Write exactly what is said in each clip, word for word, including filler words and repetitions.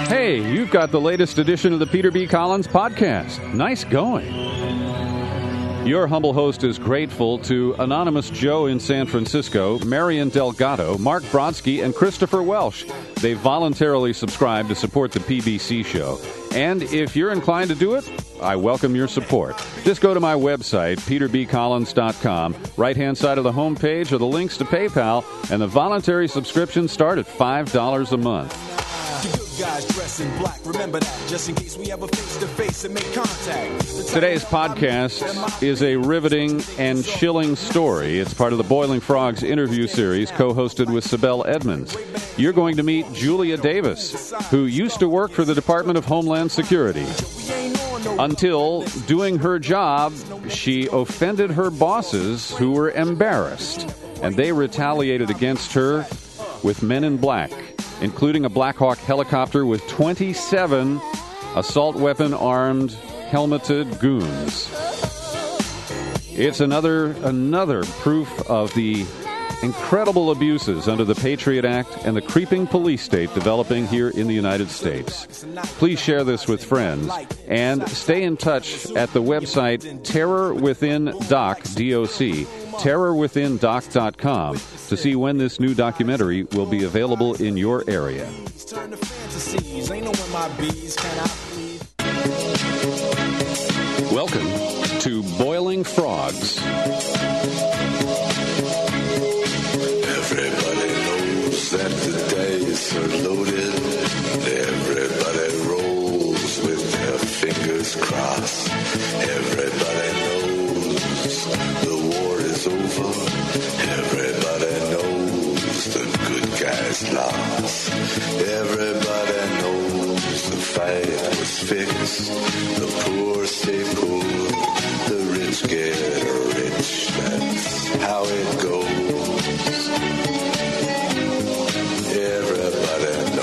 Hey, you've got the latest edition of the Peter B. Collins Podcast. Nice going. Your humble host is grateful to Anonymous Joe in San Francisco, Marion Delgado, Mark Brodsky, and Christopher Welsh. They voluntarily subscribed to support the P B C show. And if you're inclined to do it, I welcome your support. Just go to my website, peter b collins dot com. Right-hand side of the homepage are the links to PayPal, and the voluntary subscriptions start at five dollars a month. Guys dress in black. Remember that, just in case we have a face-to-face and make contact. Today's podcast is a riveting and chilling story. It's part of the Boiling Frogs interview series, co-hosted with Sibel Edmonds. You're going to meet Julia Davis, who used to work for the Department of Homeland Security. Until, doing her job, she offended her bosses, who were embarrassed, and they retaliated against her with men in black, including a Black Hawk helicopter with twenty-seven assault weapon-armed, helmeted goons. It's another another proof of the incredible abuses under the Patriot Act and the creeping police state developing here in the United States. Please share this with friends and stay in touch at the website Terror Within Doc, D O C, terror within doc dot com to see when this new documentary will be available in your area. Welcome to Boiling Frogs. Everybody knows that the dice are loaded. Everybody rolls with their fingers crossed. Everybody knows the war is over. Everybody knows the good guys lost. Everybody knows the fight was fixed. The poor stay poor. The rich get rich. That's how it goes. Everybody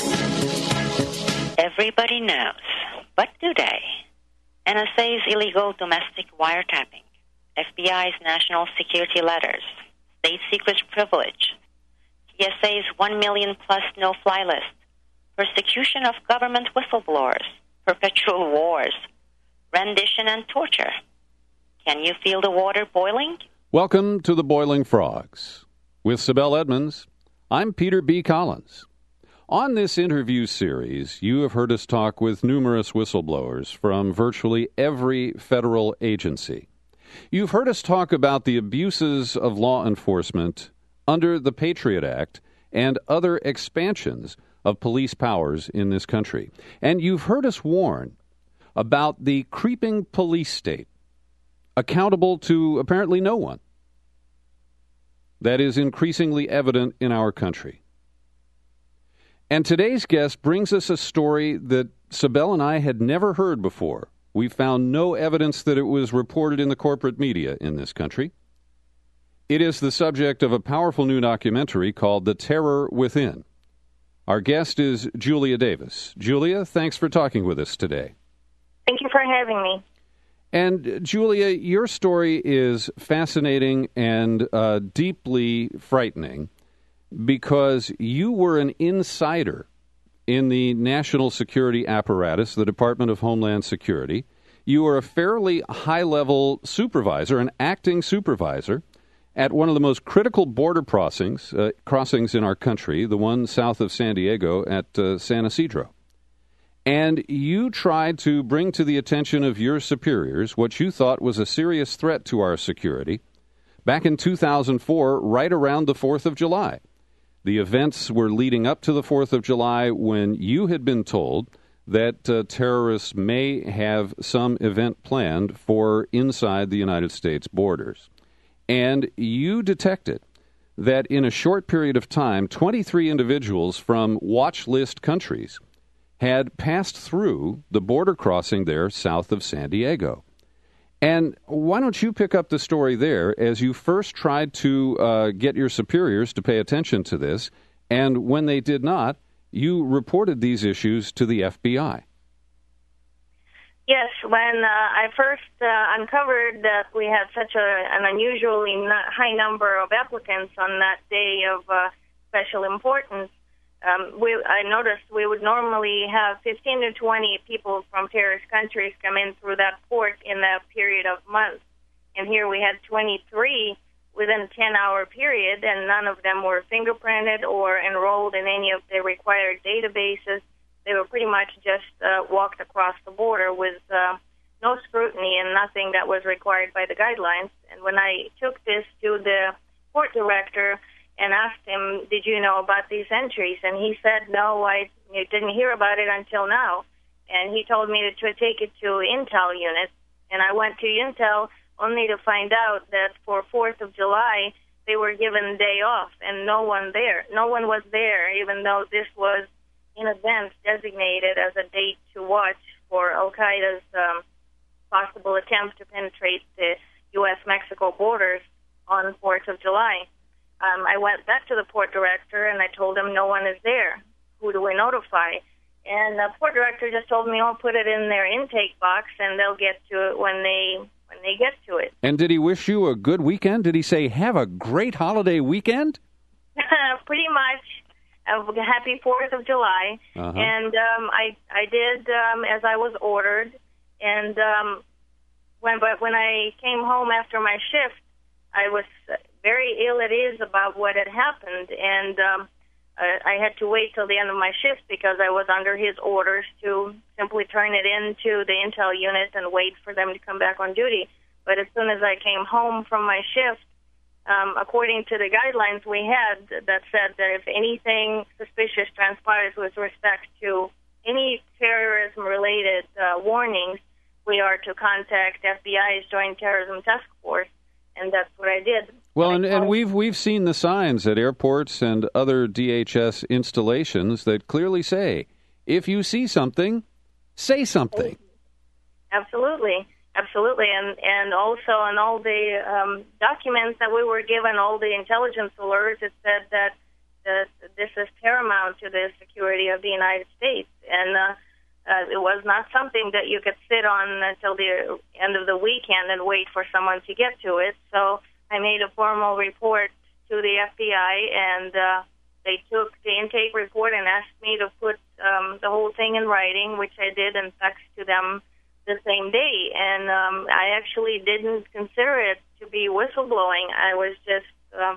knows. Everybody knows. But do they? N S A's illegal domestic wiretapping, F B I's national security letters, state secrets privilege, T S A's one million plus no-fly list, persecution of government whistleblowers, perpetual wars, rendition and torture. Can you feel the water boiling? Welcome to the Boiling Frogs. With Sibel Edmonds, I'm Peter B. Collins. On this interview series, you have heard us talk with numerous whistleblowers from virtually every federal agency. You've heard us talk about the abuses of law enforcement under the Patriot Act and other expansions of police powers in this country. And you've heard us warn about the creeping police state, accountable to apparently no one, that is increasingly evident in our country. And today's guest brings us a story that Sibel and I had never heard before. We found no evidence that it was reported in the corporate media in this country. It is the subject of a powerful new documentary called The Terror Within. Our guest is Julia Davis. Julia, thanks for talking with us today. Thank you for having me. And Julia, your story is fascinating and uh, deeply frightening because you were an insider in the national security apparatus, the Department of Homeland Security. You were a fairly high-level supervisor, an acting supervisor, at one of the most critical border crossings, uh, crossings in our country, the one south of San Diego at uh, San Ysidro. And you tried to bring to the attention of your superiors what you thought was a serious threat to our security back in two thousand four, right around the fourth of July. The events were leading up to the fourth of July when you had been told that uh, terrorists may have some event planned for inside the United States borders. And you detected that in a short period of time, twenty-three individuals from watch list countries had passed through the border crossing there south of San Diego. And why don't you pick up the story there as you first tried to uh, get your superiors to pay attention to this, and when they did not, you reported these issues to the F B I. Yes, when uh, I first uh, uncovered that we had such a, an unusually high number of applicants on that day of uh, special importance, um, we, I noticed we would normally have fifteen to twenty people from terrorist countries come in through that port in that period of months. And here we had twenty-three within a ten-hour period, and none of them were fingerprinted or enrolled in any of the required databases. They were pretty much just uh, walked across the border with uh, no scrutiny and nothing that was required by the guidelines. And when I took this to the port director and asked him, did you know about these entries? And he said, no, I didn't hear about it until now. And he told me to take it to Intel unit. And I went to Intel only to find out that for fourth of July, they were given a day off and no one there. No one was there, even though this was in advance designated as a date to watch for Al-Qaeda's um, possible attempt to penetrate the U S Mexico borders on fourth of July. Um, I went back to the port director and I told him no one is there. Who do we notify? And the port director just told me, oh, put it in their intake box and they'll get to it when they when they get to it. And did he wish you a good weekend? Did he say, have a great holiday weekend? Pretty much. Uh, happy fourth of July. Uh-huh. And um, I I did um, as I was ordered. And um, when but when I came home after my shift, I was very ill at ease about what had happened. And um, I, I had to wait till the end of my shift because I was under his orders to simply turn it into the Intel unit and wait for them to come back on duty. But as soon as I came home from my shift, Um, according to the guidelines we had that said that if anything suspicious transpires with respect to any terrorism-related uh, warnings, we are to contact F B I's Joint Terrorism Task Force, and that's what I did. Well, and, and we've we've seen the signs at airports and other D H S installations that clearly say, if you see something, say something. Absolutely. Absolutely, and and also on all the um, documents that we were given, all the intelligence alerts, it said that that this is paramount to the security of the United States, and uh, uh, it was not something that you could sit on until the end of the weekend and wait for someone to get to it. So I made a formal report to the F B I, and uh, they took the intake report and asked me to put um, the whole thing in writing, which I did and faxed to them the same day, and um, I actually didn't consider it to be whistleblowing. I was just uh,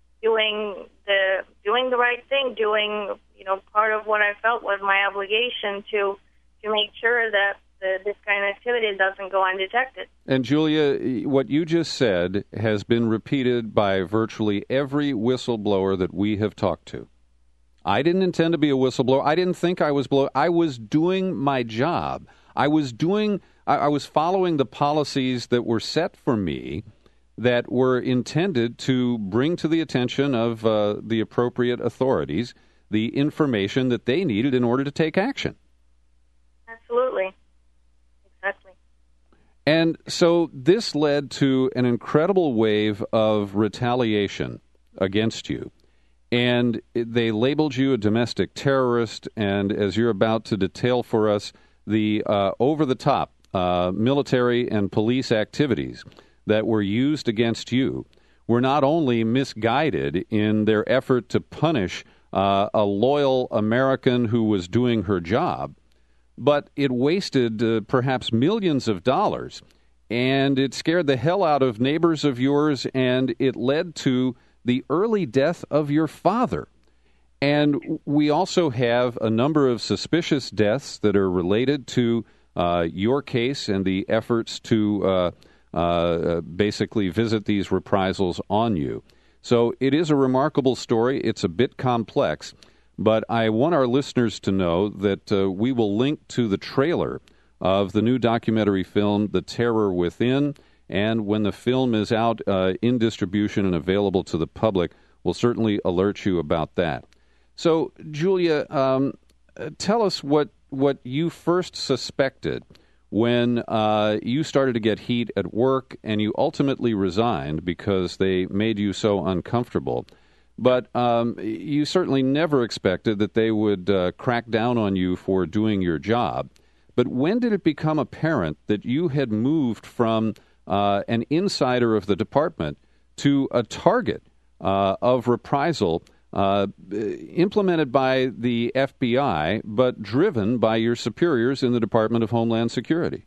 doing the doing the right thing, doing you know part of what I felt was my obligation to to make sure that the, this kind of activity doesn't go undetected. And Julia, what you just said has been repeated by virtually every whistleblower that we have talked to. I didn't intend to be a whistleblower. I didn't think I was blow. I was doing my job. I was doing, I was following the policies that were set for me that were intended to bring to the attention of uh, the appropriate authorities the information that they needed in order to take action. Absolutely. Exactly. And so this led to an incredible wave of retaliation against you. And they labeled you a domestic terrorist, and as you're about to detail for us, the uh, over-the-top uh, military and police activities that were used against you were not only misguided in their effort to punish uh, a loyal American who was doing her job, but it wasted uh, perhaps millions of dollars, and it scared the hell out of neighbors of yours, and it led to the early death of your father. And we also have a number of suspicious deaths that are related to uh, your case and the efforts to uh, uh, basically visit these reprisals on you. So it is a remarkable story. It's a bit complex, but I want our listeners to know that uh, we will link to the trailer of the new documentary film, The Terror Within, and when the film is out uh, in distribution and available to the public, we'll certainly alert you about that. So, Julia, um, tell us what, what you first suspected when uh, you started to get heat at work and you ultimately resigned because they made you so uncomfortable. But um, you certainly never expected that they would uh, crack down on you for doing your job. But when did it become apparent that you had moved from uh, an insider of the department to a target uh, of reprisal uh, implemented by the F B I, but driven by your superiors in the Department of Homeland Security.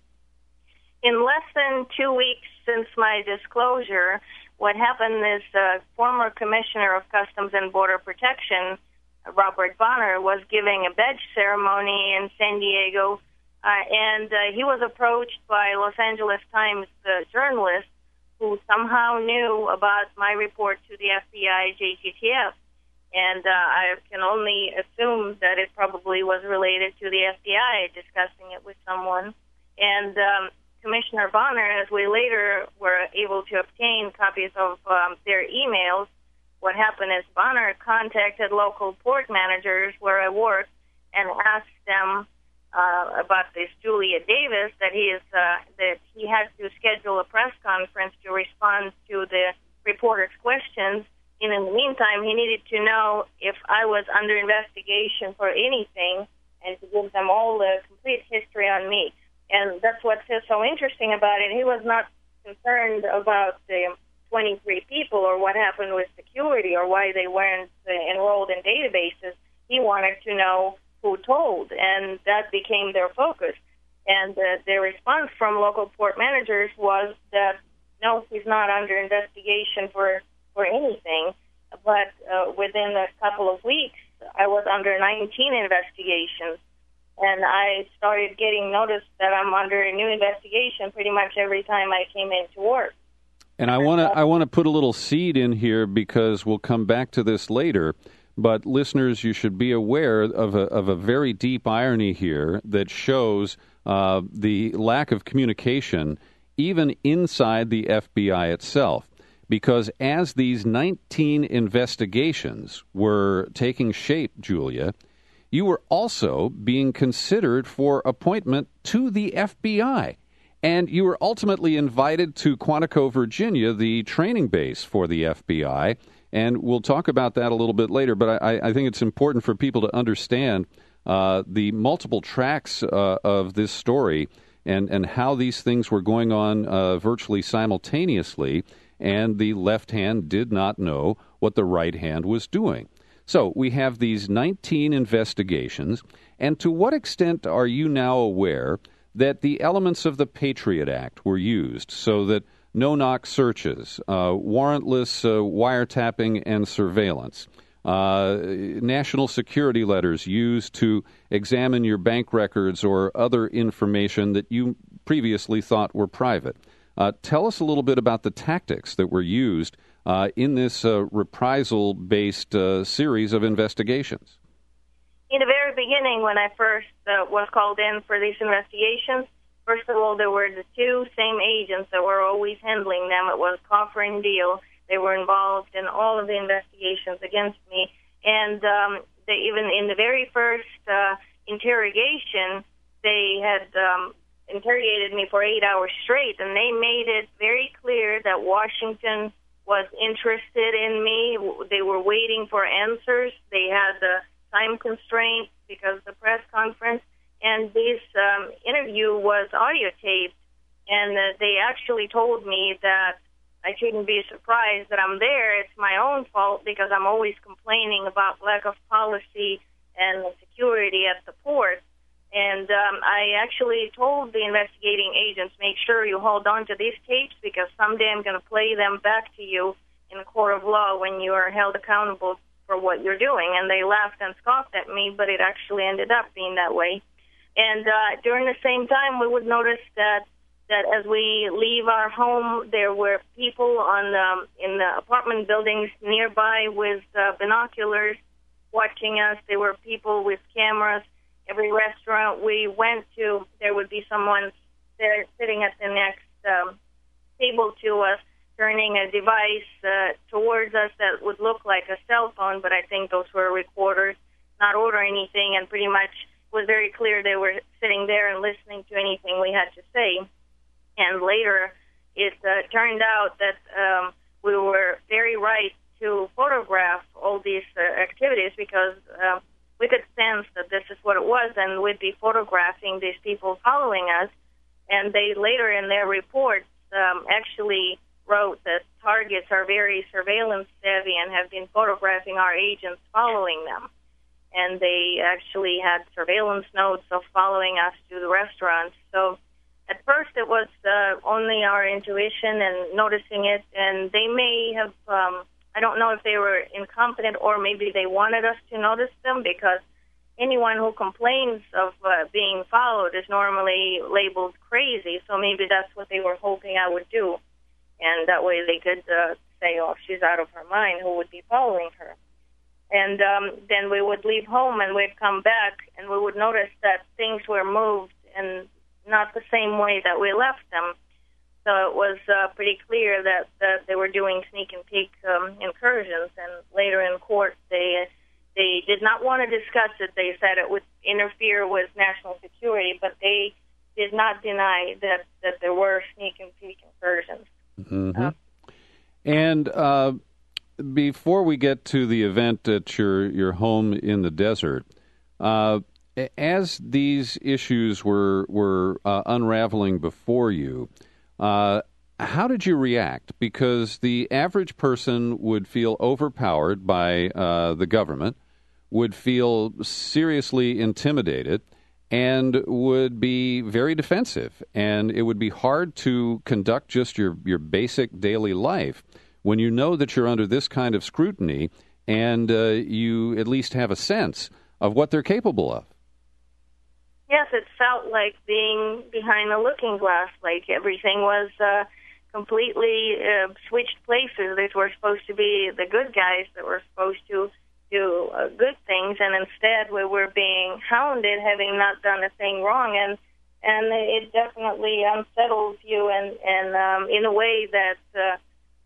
In less than two weeks since my disclosure, what happened is the former Commissioner of Customs and Border Protection, Robert Bonner, was giving a badge ceremony in San Diego, uh, and uh, he was approached by Los Angeles Times uh, journalist who somehow knew about my report to the F B I J T T F. And uh, I can only assume that it probably was related to the F B I discussing it with someone. And um, Commissioner Bonner, as we later were able to obtain copies of um, their emails, what happened is Bonner contacted local port managers where I worked and asked them uh, about this Julia Davis, that he is uh, that he had to schedule a press conference to respond to the reporters' questions. And in the meantime, he needed to know if I was under investigation for anything and to give them all the complete history on me. And that's what's so interesting about it. He was not concerned about the twenty-three people or what happened with security or why they weren't uh, enrolled in databases. He wanted to know who told, and that became their focus. And uh, their response from local port managers was that, no, he's not under investigation for, for anything. But uh, within a couple of weeks, I was under nineteen investigations. And I started getting notice that I'm under a new investigation pretty much every time I came into work. And I want to I want to put a little seed in here because we'll come back to this later. But listeners, you should be aware of a, of a very deep irony here that shows uh, the lack of communication even inside the F B I itself. Because as these nineteen investigations were taking shape, Julia, you were also being considered for appointment to the F B I. And you were ultimately invited to Quantico, Virginia, the training base for the F B I. And we'll talk about that a little bit later. But I, I think it's important for people to understand uh, the multiple tracks uh, of this story and, and how these things were going on uh, virtually simultaneously. And the left hand did not know what the right hand was doing. So we have these nineteen investigations, and to what extent are you now aware that the elements of the Patriot Act were used so that no-knock searches, uh, warrantless uh, wiretapping and surveillance, uh, national security letters used to examine your bank records or other information that you previously thought were private? Uh, tell us a little bit about the tactics that were used uh, in this uh, reprisal-based uh, series of investigations. In the very beginning, when I first uh, was called in for these investigations, first of all, there were the two same agents that were always handling them. It was Coffer and Deal. They were involved in all of the investigations against me. And um, they, even in the very first uh, interrogation, they had um, interrogated me for eight hours straight, and they made it very clear that Washington was interested in me. They were waiting for answers. They had the time constraints because of the press conference, and this um, interview was audio taped, and uh, they actually told me that I shouldn't be surprised that I'm there. It's my own fault because I'm always complaining about lack of policy and security at the port. And um, I actually told the investigating agents, make sure you hold on to these tapes because someday I'm going to play them back to you in a court of law when you are held accountable for what you're doing. And they laughed and scoffed at me, but it actually ended up being that way. And uh, during the same time, we would notice that that as we leave our home, there were people on um, in the apartment buildings nearby with uh, binoculars watching us. There were people with cameras. Every restaurant we went to, there would be someone there sitting at the next um, table to us, turning a device uh, towards us that would look like a cell phone, but I think those were recorders, not order anything, and pretty much was very clear they were sitting there and listening to anything we had to say. And later, it uh, turned out that um, we were very right to photograph all these uh, activities because uh, we could sense that this is what it was, and we'd be photographing these people following us. And they later in their reports um, actually wrote that targets are very surveillance savvy and have been photographing our agents following them. And they actually had surveillance notes of following us to the restaurants. So at first it was uh, only our intuition and noticing it, and they may have, um, I don't know if they were incompetent or maybe they wanted us to notice them, because anyone who complains of uh, being followed is normally labeled crazy, so maybe that's what they were hoping I would do. And that way they could uh, say, oh, she's out of her mind, who would be following her? And um, then we would leave home and we'd come back and we would notice that things were moved and not the same way that we left them. So it was uh, pretty clear that, that they were doing sneak and peek um, incursions. And later in court, they they did not want to discuss it. They said it would interfere with national security, but they did not deny that, that there were sneak and peek incursions. Mm-hmm. Uh, and uh, before we get to the event at your, your home in the desert, uh, as these issues were were uh, unraveling before you, uh, how did you react? Because the average person would feel overpowered by uh, the government, would feel seriously intimidated, and would be very defensive. And it would be hard to conduct just your, your basic daily life when you know that you're under this kind of scrutiny and uh, you at least have a sense of what they're capable of. Yes, it felt like being behind a looking glass, like everything was uh, completely uh, switched places. These were supposed to be the good guys that were supposed to do uh, good things, and instead we were being hounded, having not done a thing wrong, and and it definitely unsettles you, and, and um, in a way that uh,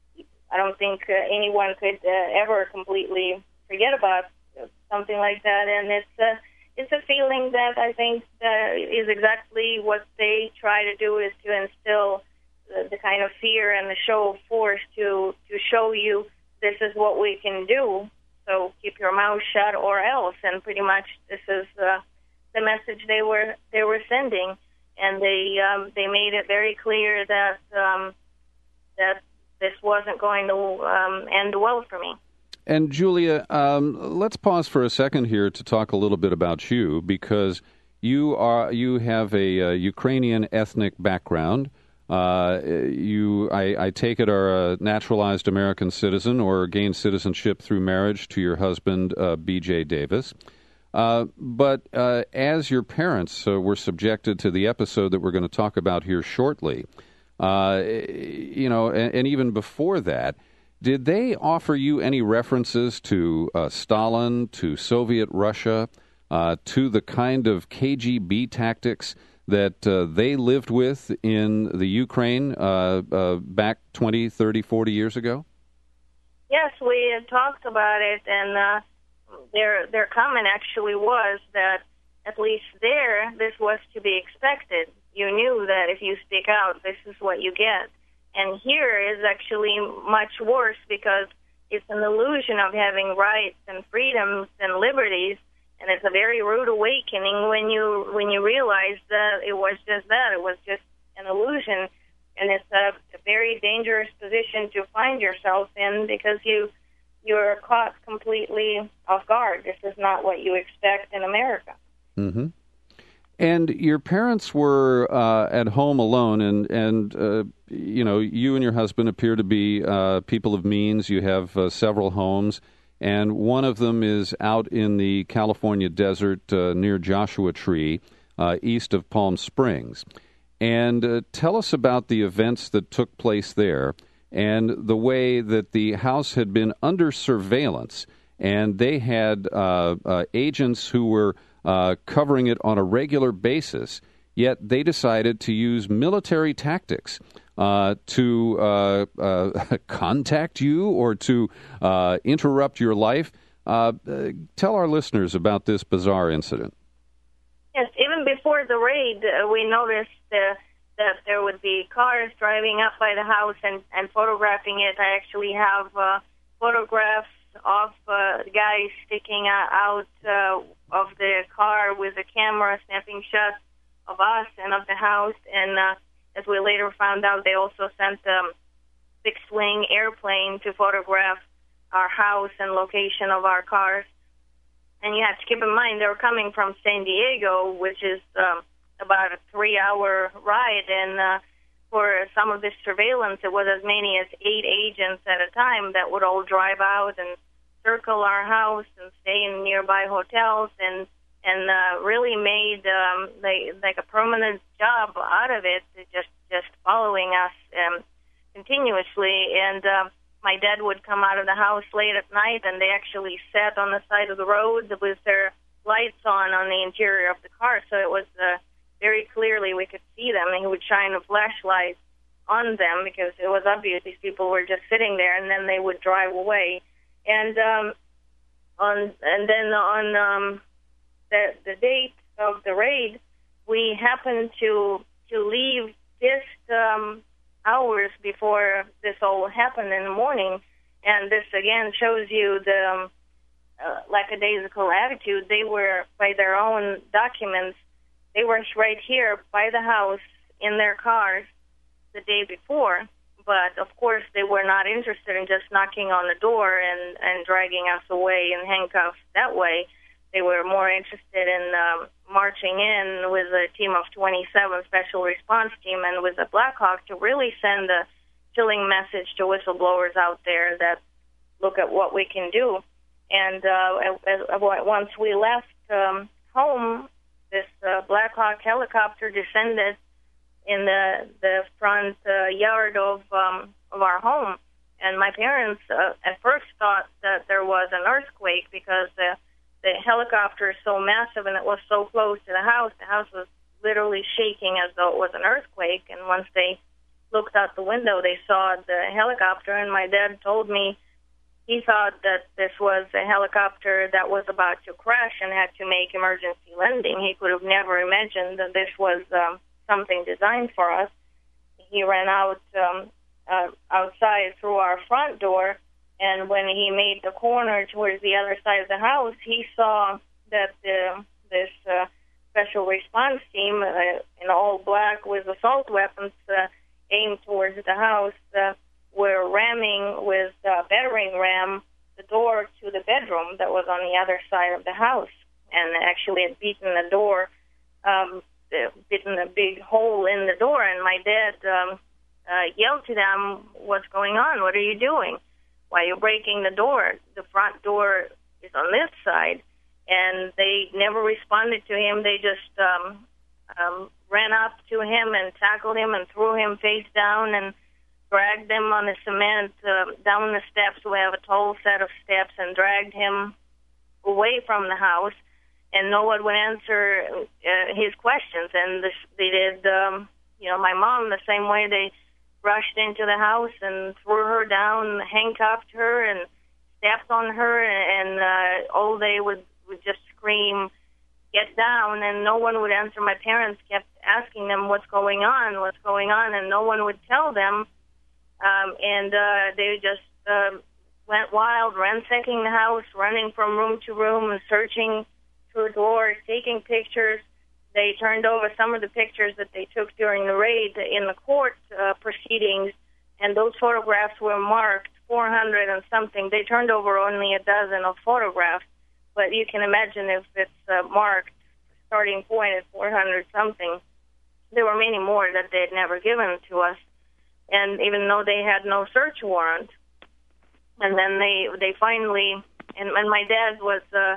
I don't think uh, anyone could uh, ever completely forget about something like that, and it's uh, It's a feeling that I think uh, is exactly what they try to do, is to instill the, the kind of fear and the show of force to, to show you this is what we can do, so keep your mouth shut or else. And pretty much this is uh, the message they were they were sending, and they um, they made it very clear that um, that this wasn't going to um, end well for me. And Julia, um, let's pause for a second here to talk a little bit about you, because you are you have a, uh Ukrainian ethnic background. Uh, you, I, I take it, are a naturalized American citizen or gained citizenship through marriage to your husband, uh, B J Davis. Uh, but uh, as your parents uh, were subjected to the episode that we're going to talk about here shortly, uh, you know, and, and even before that, did they offer you any references to uh, Stalin, to Soviet Russia, uh, to the kind of K G B tactics that uh, they lived with in the Ukraine uh, uh, back twenty, thirty, forty years ago? Yes, we had talked about it, and uh, their their comment actually was that at least there, this was to be expected. You knew that if you speak out, this is what you get. And here is actually much worse, because it's an illusion of having rights and freedoms and liberties, and it's a very rude awakening when you when you realize that it was just that. It was just an illusion, and it's a, a very dangerous position to find yourself in, because you you're caught completely off guard. This is not what you expect in America. Mm-hmm. And your parents were uh, at home alone, and, and uh, you know, you and your husband appear to be uh, people of means. You have uh, several homes, and one of them is out in the California desert uh, near Joshua Tree, uh, east of Palm Springs. And uh, tell us about the events that took place there and the way that the house had been under surveillance, and they had uh, uh, agents who were Uh, covering it on a regular basis, yet they decided to use military tactics uh, to uh, uh, contact you or to uh, interrupt your life. Uh, uh, tell our listeners about this bizarre incident. Yes, even before the raid, uh, we noticed uh, that there would be cars driving up by the house and, and photographing it. I actually have uh, photographs of uh, guys sticking out uh, of the car with a camera, snapping shots of us and of the house. And uh, as we later found out, they also sent um, fixed-wing airplane to photograph our house and location of our cars. And you have to keep in mind, they were coming from San Diego, which is um, about a three-hour ride, and uh, for some of this surveillance, it was as many as eight agents at a time that would all drive out and circle our house and stay in nearby hotels, and and uh, really made um, like, like a permanent job out of it, just just following us um, continuously. And uh, my dad would come out of the house late at night, and they actually sat on the side of the road with their lights on on the interior of the car, so it was uh, very clearly we could see them, and he would shine a flashlight on them because it was obvious these people were just sitting there, and then they would drive away. And um, on and then on um, the the date of the raid, we happened to to leave just um, hours before this all happened in the morning, and this again shows you the um, uh, lackadaisical attitude. They were, by their own documents, they were right here by the house in their cars the day before. But, of course, they were not interested in just knocking on the door and, and dragging us away in handcuffs that way. They were more interested in um, marching in with a team of twenty-seven Special Response Team and with the Black Hawk to really send a chilling message to whistleblowers out there that look at what we can do. And uh, once we left um, home, this uh, Black Hawk helicopter descended in the the front uh, yard of um, of our home, and my parents uh, at first thought that there was an earthquake because the the helicopter is so massive and it was so close to the house. The house was literally shaking as though it was an earthquake. And once they looked out the window, they saw the helicopter, and my dad told me he thought that this was a helicopter that was about to crash and had to make emergency landing. He could have never imagined that this was um, something designed for us. He ran out um, uh, outside through our front door, and when he made the corner towards the other side of the house, he saw that uh, this uh, special response team uh, in all black with assault weapons uh, aimed towards the house uh, were ramming with a battering ram the door to the bedroom that was on the other side of the house, and actually had beaten the door, um, bitten a big hole in the door. And my dad um, uh, yelled to them, "What's going on? What are you doing? Why are you breaking the door? The front door is on this side." And they never responded to him. They just um, um, ran up to him and tackled him and threw him face down and dragged him on the cement uh, down the steps. We have a tall set of steps, and dragged him away from the house. And no one would answer uh, his questions. And this, they did, um, you know, my mom the same way. They rushed into the house and threw her down, handcuffed her, and stepped on her, and uh, all they would, would just scream, "Get down!" And no one would answer. My parents kept asking them, "What's going on? What's going on?" And no one would tell them. Um, and uh, they just uh, went wild, ransacking the house, running from room to room, and searching through doors, taking pictures. They turned over some of the pictures that they took during the raid in the court uh, proceedings, and those photographs were marked four hundred and something. They turned over only a dozen of photographs, but you can imagine if it's uh, marked starting point at four hundred something. There were many more that they had never given to us, and even though they had no search warrant. And then they they finally, and, and my dad was uh,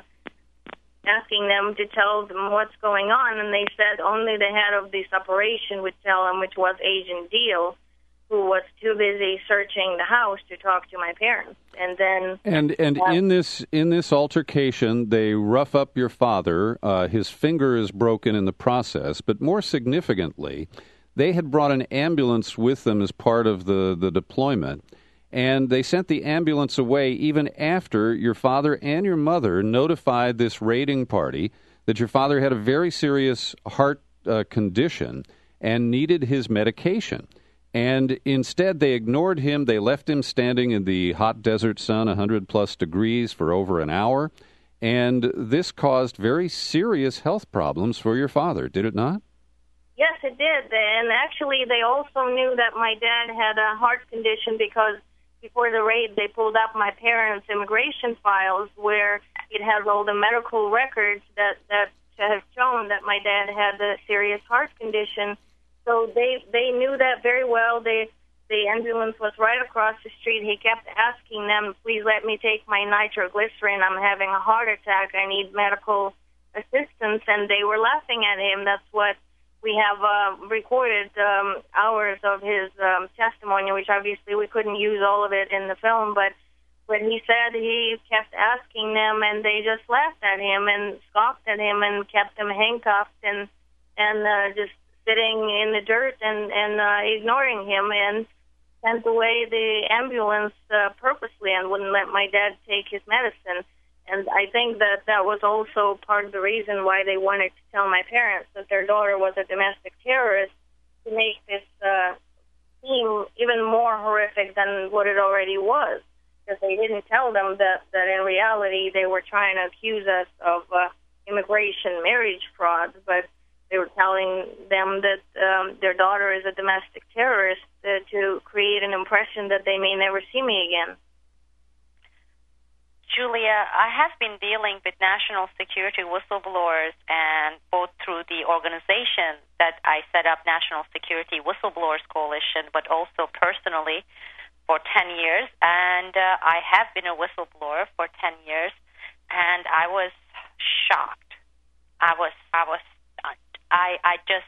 asking them to tell them what's going on, and they said only the head of this operation would tell them, which was Agent Deal, who was too busy searching the house to talk to my parents. And then and and uh, in this in this altercation, they rough up your father. Uh, his finger is broken in the process, but more significantly, they had brought an ambulance with them as part of the, the deployment, and they sent the ambulance away even after your father and your mother notified this raiding party that your father had a very serious heart uh, condition and needed his medication. And instead, they ignored him. They left him standing in the hot desert sun, one hundred plus degrees, for over an hour. And this caused very serious health problems for your father, did it not? Yes, it did. And actually, they also knew that my dad had a heart condition because before the raid, they pulled up my parents' immigration files where it has all the medical records that, that have shown that my dad had a serious heart condition. So they they knew that very well. They The ambulance was right across the street. He kept asking them, please let me take my nitroglycerin. I'm having a heart attack. I need medical assistance. And they were laughing at him. That's what we have uh, recorded um, hours of his um, testimony, which obviously we couldn't use all of it in the film. But when he said he kept asking them, and they just laughed at him and scoffed at him and kept him handcuffed and, and uh, just sitting in the dirt and, and uh, ignoring him, and sent away the ambulance uh, purposely and wouldn't let my dad take his medicine. And I think that that was also part of the reason why they wanted to tell my parents that their daughter was a domestic terrorist, to make this uh, seem even more horrific than what it already was. Because they didn't tell them that, that in reality they were trying to accuse us of uh, immigration marriage fraud, but they were telling them that um, their daughter is a domestic terrorist uh, to create an impression that they may never see me again. Julia, I have been dealing with national security whistleblowers, and both through the organization that I set up, National Security Whistleblowers Coalition, but also personally for ten years. And uh, I have been a whistleblower for ten years, and I was shocked. I was, I was, I, I just,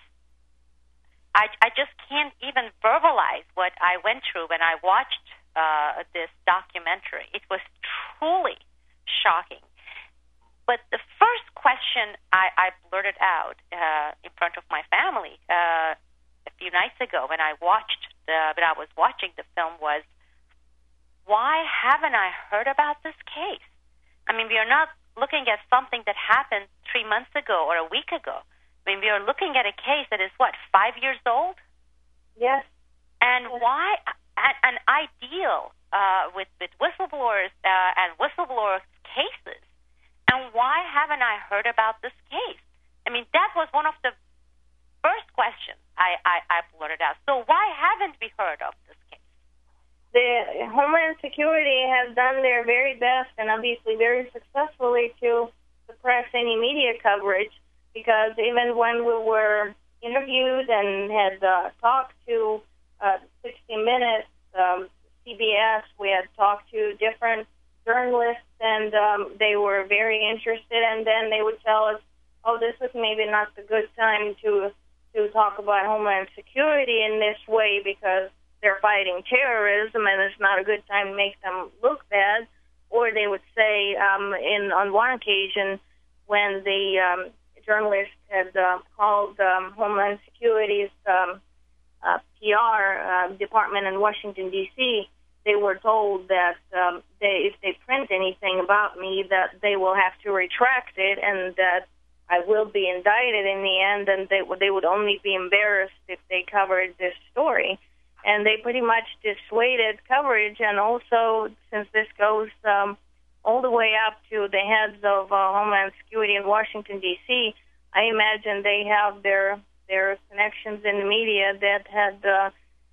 I, I just can't even verbalize what I went through when I watched Uh, this documentary. It was truly shocking. But the first question I, I blurted out uh, in front of my family uh, a few nights ago when I watched the, when I was watching the film was, why haven't I heard about this case? I mean, we are not looking at something that happened three months ago or a week ago. I mean, we are looking at a case that is, what, five years old? Yes. And why... An, an ideal uh, with, with whistleblowers uh, and whistleblower cases. And why haven't I heard about this case? I mean, that was one of the first questions I, I, I blurted out. So why haven't we heard of this case? The Homeland Security has done their very best, and obviously very successfully, to suppress any media coverage, because even when we were interviewed and had uh, talked to Uh, sixty minutes, um, C B S, we had talked to different journalists, and um, they were very interested, and then they would tell us, oh, this is maybe not the good time to to talk about Homeland Security in this way because they're fighting terrorism, and it's not a good time to make them look bad. Or they would say, um, in on one occasion, when the um, journalist had uh, called um, Homeland Security's um, Uh, P R uh, department in Washington, D C, they were told that um, they, if they print anything about me, that they will have to retract it, and that I will be indicted in the end, and they, they would only be embarrassed if they covered this story. And they pretty much dissuaded coverage, and also, since this goes um, all the way up to the heads of uh, Homeland Security in Washington, D C, I imagine they have their their connections in the media that had uh,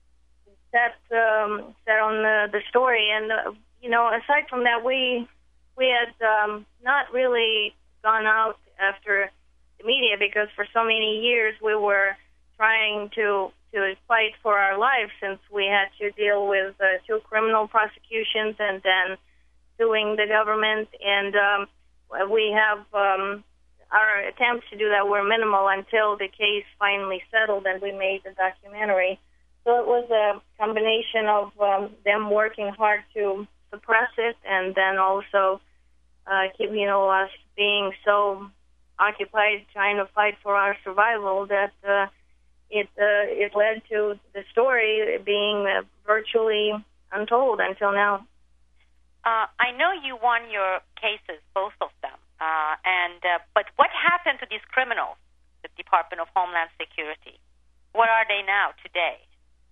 set um, set on the, the story. And uh, you know, aside from that, we we had um, not really gone out after the media, because for so many years we were trying to to fight for our lives, since we had to deal with uh, two criminal prosecutions and then suing the government. And um, we have. Um, Our attempts to do that were minimal until the case finally settled and we made the documentary. So it was a combination of um, them working hard to suppress it, and then also, uh, keep, you know, us being so occupied trying to fight for our survival that uh, it uh, it led to the story being uh, virtually untold until now. Uh, I know you won your cases, both of them. Uh, and uh, but what happened to these criminals, the Department of Homeland Security? What are they now today?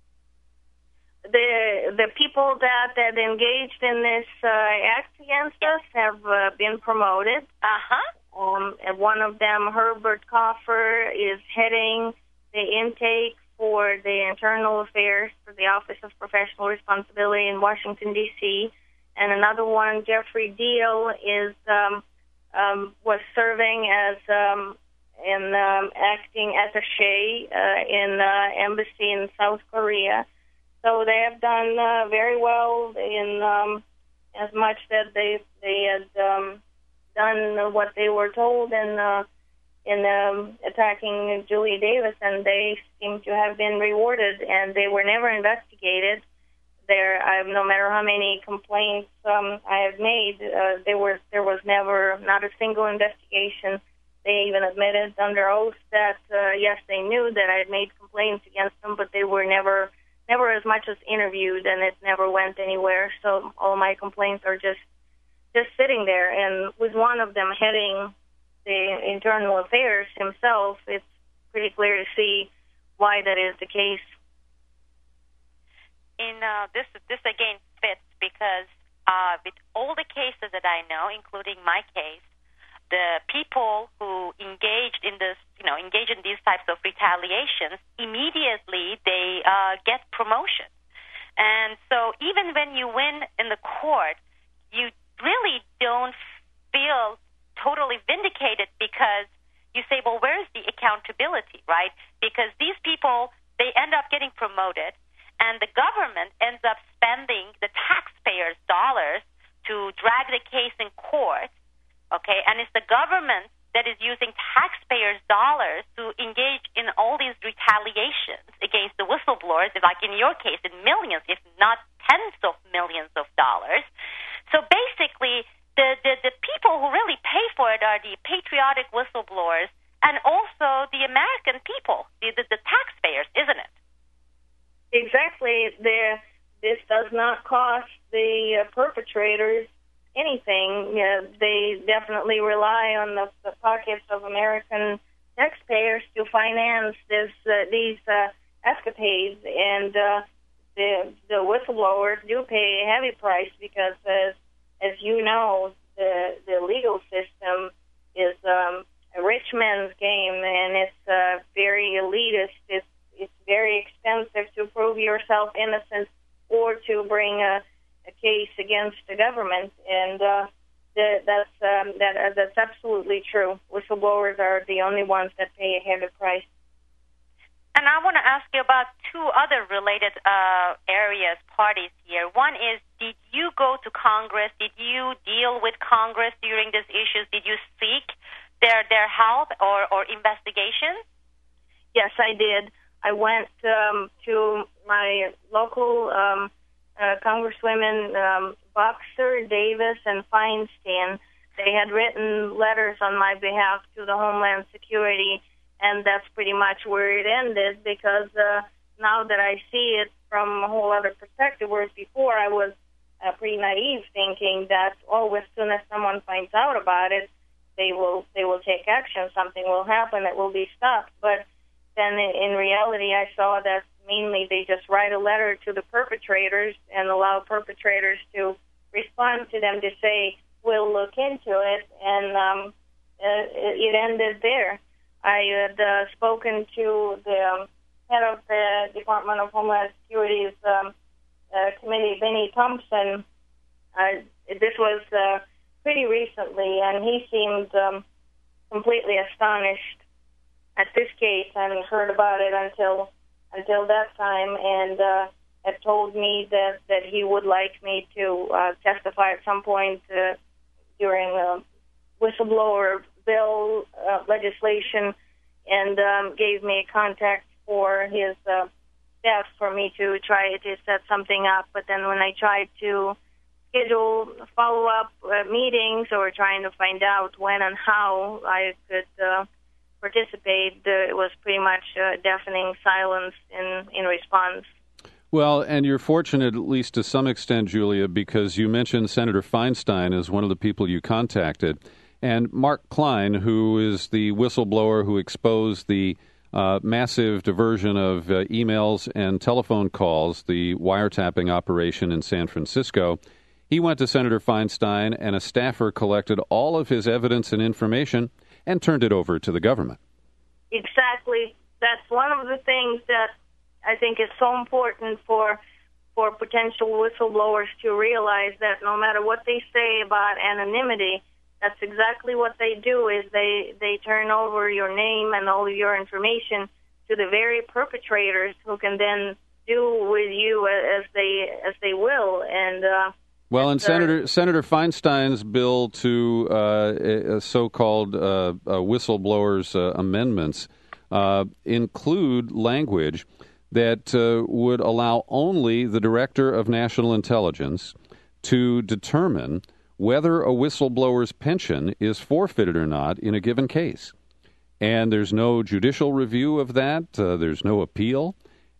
The the people that that engaged in this uh, act against yes. us have uh, been promoted. Uh huh. Um, and one of them, Herbert Coffer, is heading the intake for the Internal Affairs for the Office of Professional Responsibility in Washington, D C, and another one, Jeffrey Deal, is um, um, was serving as um, an um, acting attaché uh, in uh, embassy in South Korea. So they have done uh, very well in um, as much that they they had um, done what they were told in uh, in um, attacking Julia Davis, and they seem to have been rewarded, and they were never investigated. There, I, no matter how many complaints um, I have made, uh, there were there was never not a single investigation. They even admitted under oath that uh, yes, they knew that I had made complaints against them, but they were never never as much as interviewed, and it never went anywhere. So all my complaints are just just sitting there. And with one of them heading the Internal Affairs himself, it's pretty clear to see why that is the case. In uh, this, this again fits because uh, with all the cases that I know, including my case, the people who engaged in this, you know, engage in these types of retaliations, immediately they uh, get promotion. And so even when you win in the court, you really don't feel totally vindicated because you say, well, where is the accountability, right? Because these people, they end up getting promoted, and the government ends up spending the taxpayers' dollars to drag the case in court, okay? And it's the government that is using taxpayers' dollars to engage in all these retaliations against the whistleblowers, like in your case, in millions, if not tens of millions of dollars. So basically, the, the, the people who really pay for it are the patriotic whistleblowers and also the American people, the, the, the taxpayers, isn't it? Exactly. The, this does not cost the uh, perpetrators anything. Uh, they definitely rely on the, the pockets of American taxpayers to finance this uh, these uh, escapades, and uh, the the whistleblowers do pay a heavy price because, as as you know, the the legal system is um, a rich man's game, and it's uh, very elitist. It's it's very expensive to prove yourself innocent or to bring a, a case against the government, and uh, the, that's um, that uh, that's absolutely true. Whistleblowers are the only ones that pay a heavy price. And I want to ask you about two other related uh, areas, parties here. One is, did you go to Congress? Did you deal with Congress during these issues? Did you seek their their help or, or investigation? Yes, I did. I went um, to my local um, uh, congresswomen, um, Boxer, Davis, and Feinstein. They had written letters on my behalf to the Homeland Security, and that's pretty much where it ended, because uh, now that I see it from a whole other perspective, whereas before I was uh, pretty naive, thinking that, oh, as soon as someone finds out about it, they will they will take action, something will happen, it will be stopped. But then in reality, I saw that mainly they just write a letter to the perpetrators and allow perpetrators to respond to them to say, we'll look into it, and um, it ended there. I had uh, spoken to the um, head of the Department of Homeland Security's um, uh, committee, Benny Thompson. Uh, this was uh, pretty recently, and he seemed um, completely astonished at this case. I hadn't heard about it until until that time, and uh, had told me that, that he would like me to uh, testify at some point uh, during a whistleblower bill uh, legislation, and um, gave me a contact for his uh, staff for me to try to set something up. But then when I tried to schedule follow-up uh, meetings or trying to find out when and how I could uh, participate, uh, it was pretty much uh, deafening silence in, in response. Well, and you're fortunate, at least to some extent, Julia, because you mentioned Senator Feinstein as one of the people you contacted. And Mark Klein, who is the whistleblower who exposed the uh, massive diversion of uh, emails and telephone calls, the wiretapping operation in San Francisco, he went to Senator Feinstein, and a staffer collected all of his evidence and information and turned it over to the government. Exactly. that's one of the things that I think is so important for for potential whistleblowers to realize, that no matter what they say about anonymity, that's exactly what they do, is they, they turn over your name and all of your information to the very perpetrators, who can then do with you as they as they will. And uh, well, and Senator Senator Feinstein's bill to uh, a so-called uh, uh, whistleblowers uh, amendments uh, include language that uh, would allow only the Director of National Intelligence to determine whether a whistleblower's pension is forfeited or not in a given case. And there's no judicial review of that. Uh, there's no appeal.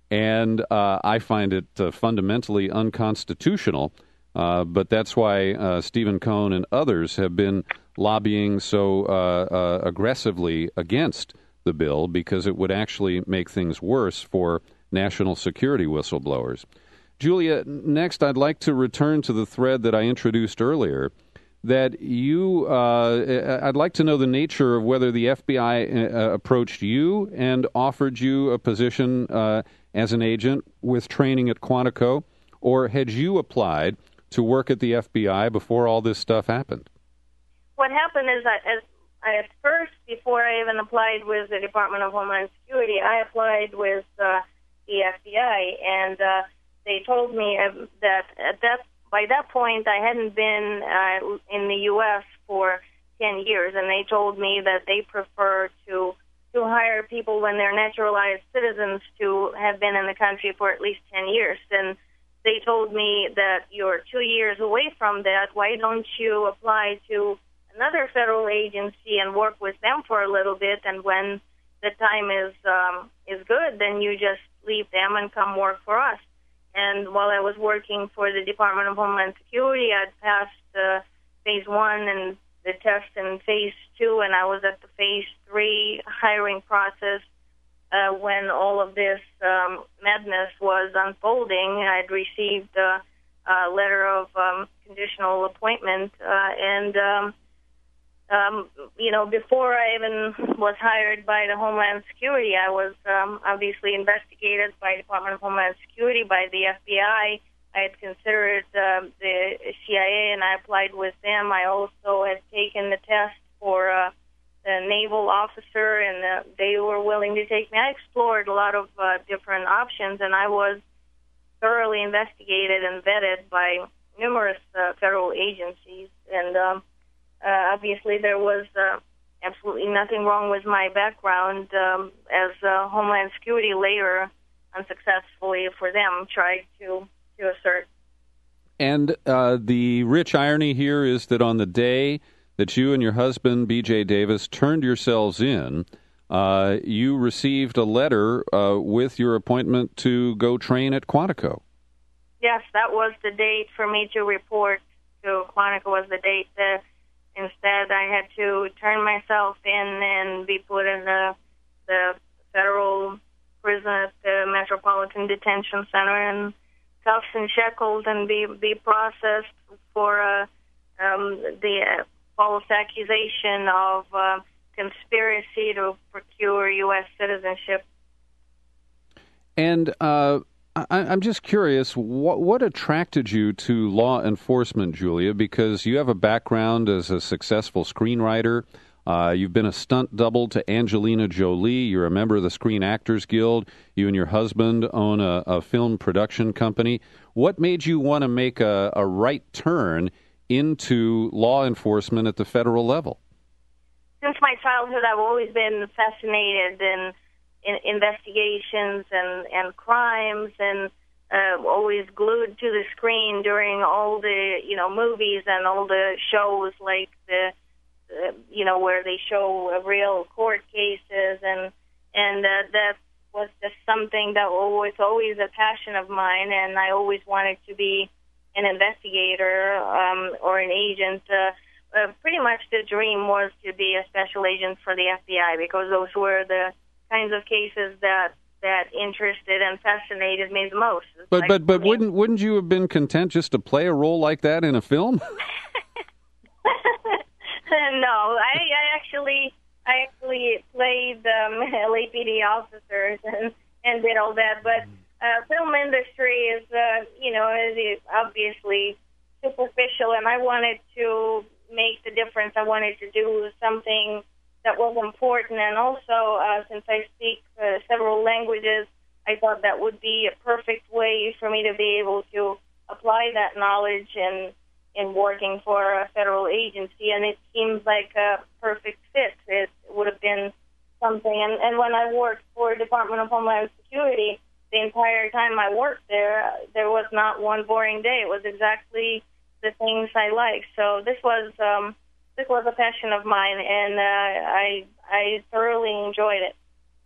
And uh, I find it uh, fundamentally unconstitutional. Uh, but that's why uh, Stephen Cohn and others have been lobbying so uh, uh, aggressively against the bill, because it would actually make things worse for national security whistleblowers. Julia, next I'd like to return to the thread that I introduced earlier, that you, uh, I'd like to know the nature of whether the F B I uh, approached you and offered you a position uh, as an agent with training at Quantico, or had you applied to work at the F B I before all this stuff happened? What happened is that as, at first, before I even applied with the Department of Homeland Security, I applied with uh, the F B I, and uh, they told me uh, that at that by that point I hadn't been uh, in the U S for ten years, and they told me that they prefer to to hire people when they're naturalized citizens to have been in the country for at least ten years. And they told me that you're two years away from that. Why don't you apply to another federal agency and work with them for a little bit, and when the time is um, is good, then you just leave them and come work for us. And while I was working for the Department of Homeland Security, I'd passed uh, phase one and the test in phase two, and I was at the phase three hiring process uh, when all of this um, madness was unfolding. I'd received a, a letter of um, conditional appointment, uh, and um, Um, you know, before I even was hired by the Homeland Security, I was um, obviously investigated by the Department of Homeland Security, by the F B I. I had considered uh, the C I A, and I applied with them. I also had taken the test for uh, the naval officer, and uh, they were willing to take me. I explored a lot of uh, different options, and I was thoroughly investigated and vetted by numerous uh, federal agencies. And um, Uh, obviously, there was uh, absolutely nothing wrong with my background, um, as uh, Homeland Security later, unsuccessfully for them, tried to, to assert. And uh, the rich irony here is that on the day that you and your husband, B J Davis, turned yourselves in, uh, you received a letter uh, with your appointment to go train at Quantico. Yes, that was the date for me to report to Quantico, was the date that instead I had to turn myself in and be put in the, the federal prison at the Metropolitan Detention Center in cuffs and shackles and be, be processed for uh, um, the uh, false accusation of uh, conspiracy to procure U S citizenship. And uh, I, I'm just curious, what, what attracted you to law enforcement, Julia? Because you have a background as a successful screenwriter. Uh, you've been a stunt double to Angelina Jolie. You're a member of the Screen Actors Guild. You and your husband own a, a film production company. What made you want to make a, a right turn into law enforcement at the federal level? Since my childhood, I've always been fascinated in, in investigations and, and crimes, and uh, always glued to the screen during all the, you know, movies and all the shows, like the, uh, you know, where they show uh, real court cases, and and uh, that was just something that was always a passion of mine, and I always wanted to be an investigator um, or an agent. Uh, uh, pretty much the dream was to be a special agent for the F B I, because those were the kinds of cases that that interested and fascinated me the most. But like, but but wouldn't wouldn't you have been content just to play a role like that in a film? No, I, I actually I actually played um, L A P D officers and, and did all that. But uh, film industry is, uh, you know, is obviously superficial, and I wanted to make the difference. I wanted to do something that was important, and also uh, since I speak uh, several languages, I thought that would be a perfect way for me to be able to apply that knowledge in in working for a federal agency, and it seems like a perfect fit. It would have been something, and, and when I worked for Department of Homeland Security, the entire time I worked there, there was not one boring day. It was exactly the things I liked. So this was um, this was a passion of mine, and uh, I I thoroughly enjoyed it.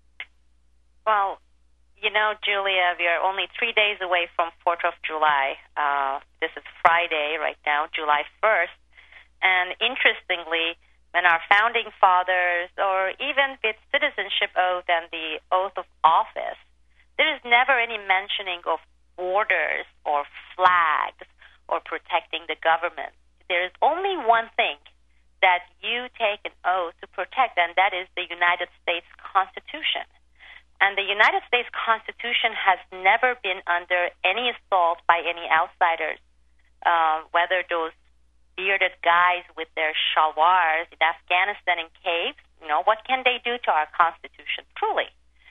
Well, you know, Julia, we are only three days away from fourth of July. Uh, this is Friday right now, July first. And interestingly, when our founding fathers, or even with citizenship oath and the oath of office, there is never any mentioning of borders or flags or protecting the government. There is only one thing that you take an oath to protect, and that is the United States Constitution. And the United States Constitution has never been under any assault by any outsiders, uh, whether those bearded guys with their shalwars in Afghanistan in caves, you know, what can they do to our Constitution, truly?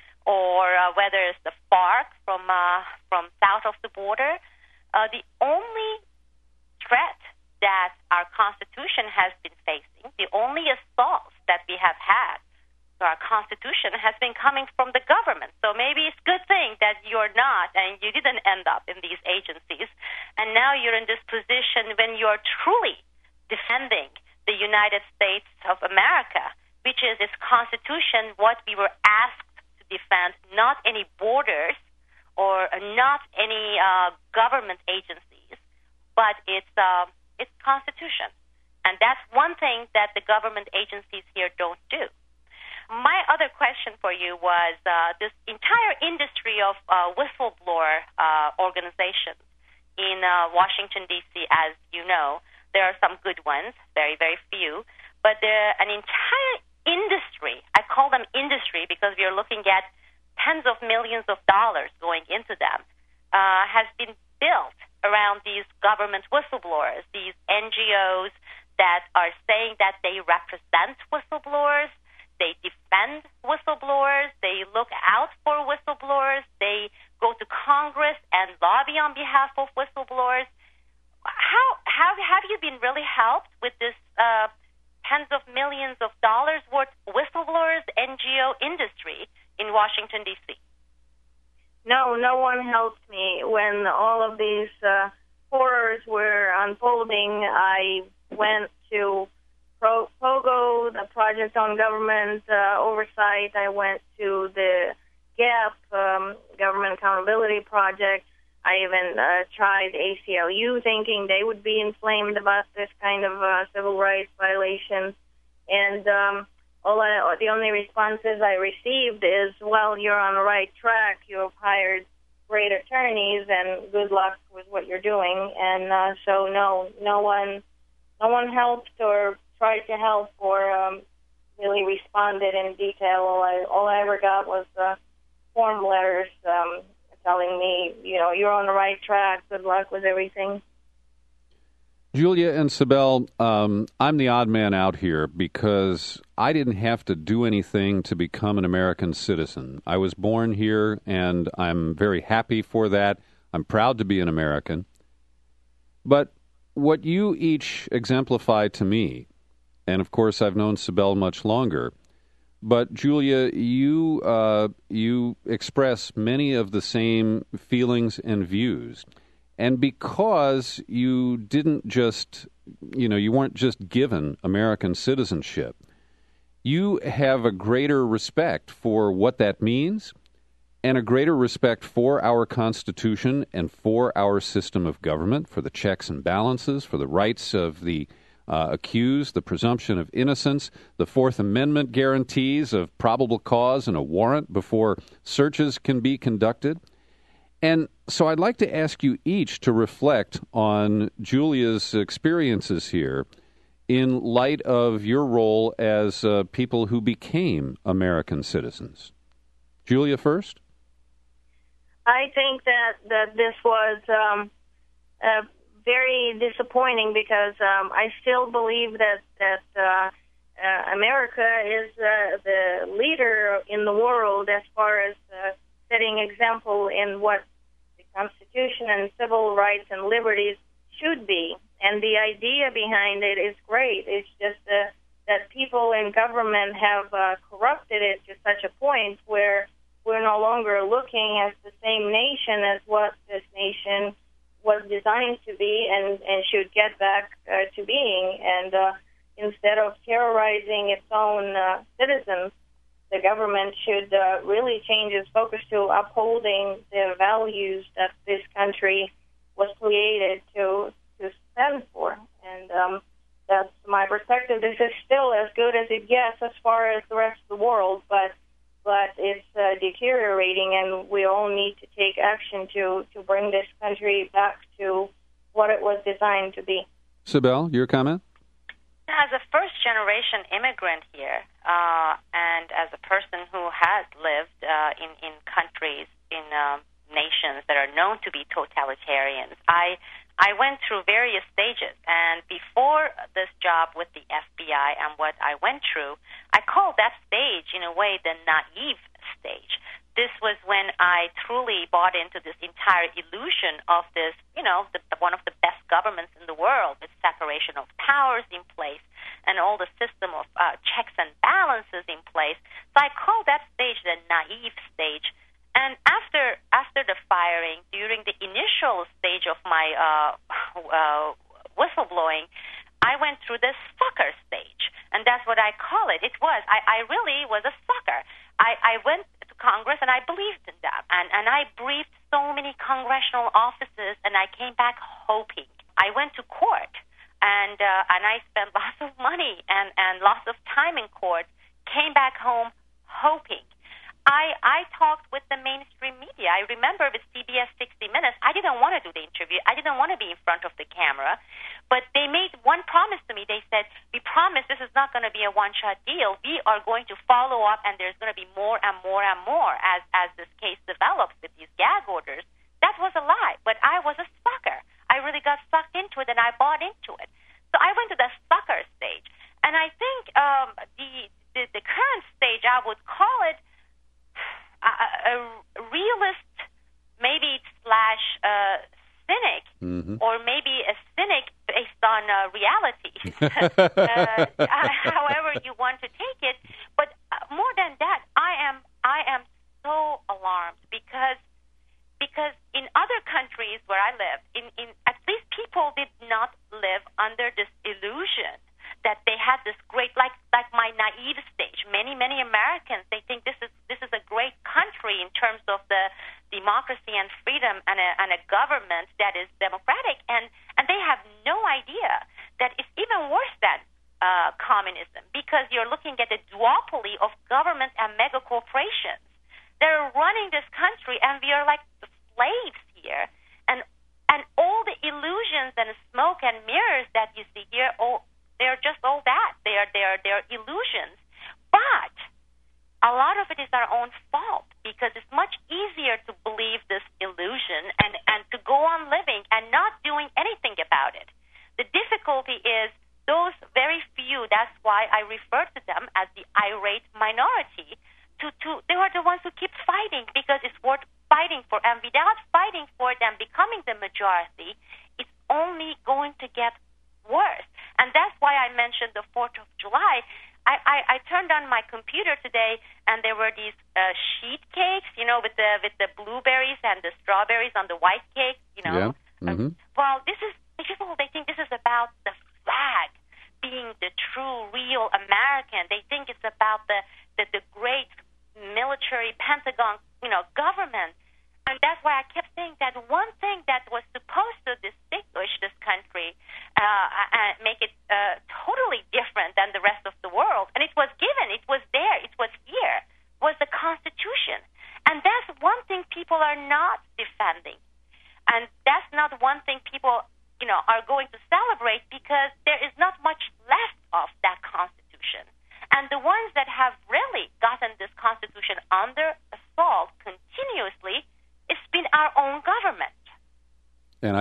Or uh, whether it's the FARC from, uh, from south of the border. Uh, the only threat that our Constitution has been facing, the only assaults that we have had our Constitution has been coming from the government. So maybe it's a good thing that you're not and you didn't end up in these agencies. And now you're in this position when you're truly defending the United States of America, which is its Constitution, what we were asked to defend, not any borders or not any uh, government agencies, but it's, uh, it's Constitution. And that's one thing that the government agencies here don't do. My other question for you was uh, this entire industry of uh, whistleblower uh, organizations in uh, Washington, D C, as you know. There are some good ones, very, very few, but there an entire industry, I call them industry because we are looking at tens of millions of dollars going into them, uh, has been built around these government whistleblowers, these N G Os that are saying that they represent whistleblowers. They defend whistleblowers. They look out for whistleblowers. They go to Congress and lobby on behalf of whistleblowers. How how have you been really helped with this uh, tens of millions of dollars worth whistleblowers N G O industry in Washington, D C? No, no one helped me when all of these uh, horrors were unfolding. I went to POGO, the Project on Government uh, Oversight. I went to the GAP, um, Government Accountability Project. I even uh, tried A C L U, thinking they would be inflamed about this kind of uh, civil rights violations. And um, all I, the only responses I received is, well, you're on the right track. You have hired great attorneys, and good luck with what you're doing. And uh, so, no, no one, no one helped or tried to help or um, really responded in detail. All I, all I ever got was uh, form letters um, telling me, you know, you're on the right track. Good luck with everything. Julia and Sibel, um, I'm the odd man out here because I didn't have to do anything to become an American citizen. I was born here, and I'm very happy for that. I'm proud to be an American. But what you each exemplify to me, and of course I've known Sibel much longer, but Julia, you uh, you express many of the same feelings and views. And because you didn't just, you know, you weren't just given American citizenship, you have a greater respect for what that means and a greater respect for our Constitution and for our system of government, for the checks and balances, for the rights of the uh, accused, the presumption of innocence, the Fourth Amendment guarantees of probable cause and a warrant before searches can be conducted. And so I'd like to ask you each to reflect on Julia's experiences here in light of your role as uh, people who became American citizens? Julia first? I think that, that this was um, uh, very disappointing because um, I still believe that, that uh, uh, America is uh, the leader in the world as far as uh, setting example in what the Constitution and civil rights and liberties should be. And the idea behind it is great. It's just uh, that people in government have uh, corrupted it to such a point where we're no longer looking at the same nation as what this nation was designed to be and, and should get back uh, to being. And uh, instead of terrorizing its own uh, citizens, the government should uh, really change its focus to upholding the values that this country was created to to stand for. And um, that's my perspective. This is still as good as it gets as far as the rest of the world, but but it's uh, deteriorating, and we all need to take action to, to bring this country back to what it was designed to be. Sibel, your comment? As a first-generation immigrant here, uh, and as a person who has lived uh, in, in countries, in um, nations that are known to be totalitarians, I I went through various stages, and before this job with the F B I and what I went through, I call that stage, in a way, the naive stage. This was when I truly bought into this entire illusion of this, you know, the, one of the best governments in the world, with separation of powers in place and all the system of uh, checks and balances in place. So I call that stage the naive stage. And after after the firing, during the initial stage of my uh, uh, whistleblowing, I went through the sucker stage, and that's what I call it. It was. I, I really was a sucker. I, I went to Congress, and I believed in them, and, and I briefed so many congressional offices, and I came back hoping. I went to court, and uh, and I spent lots of money and, and lots of time in court, came back home hoping. I, I talked with the mainstream media. I remember with C B S sixty minutes, I didn't want to do the interview. I didn't want to be in front of the camera. But they made one promise to me. They said, we promise this is not going to be a one-shot deal. We are going to follow up, and there's going to be more and more and more as, as this case develops with these gag orders. That was a lie. But I was a sucker. I really got sucked into it, and I bought into it. So I went to the sucker stage. And I think um, the, the, the current stage, I would call it A, a realist, maybe slash uh, cynic, mm-hmm. or maybe a cynic based on uh, reality, uh, however you want to take it. But uh, more than that, I am I am so alarmed because because in other countries where I lived, in, in at least people did not live under this illusion that they had this great, like like my naive stage. Many, many Americans, they think this is this is a great country in terms of the democracy and freedom and a, and a government that is democratic, and, and they have no idea that it's even worse than uh, communism, because you're looking at a duopoly of government and mega corporations. They're running this country, and we are like slaves here. And and all the illusions and smoke and mirrors that you see here, all they're just all that. They are, they are, they are illusions. But a lot of it is our own fault, because it's much easier to believe this illusion and, and to go on living and not doing anything about it. The difficulty is those very few, that's why I refer to them as the irate minority, to, to they are the ones who keep fighting, because it's worth fighting for. And without fighting for them becoming the majority, it's only going to get worse. And that's why I mentioned the fourth of July. I, I, I turned on my computer today, and there were these uh, sheet cakes, you know, with the with the blueberries and the strawberries on the white cake, you know. Yeah. Mm-hmm. Uh, well, this is, people, they think this is about the flag being the true, real American. They think it's about the, the, the great military Pentagon, you know, government. And that's why I kept saying that one thing that was supposed to distinguish this country, uh, and make it uh, totally different than the rest of the world, and it was given, it was there, it was here, was the Constitution. And that's one thing people are not defending. And that's not one thing people, you know, are going to celebrate, because there is not much left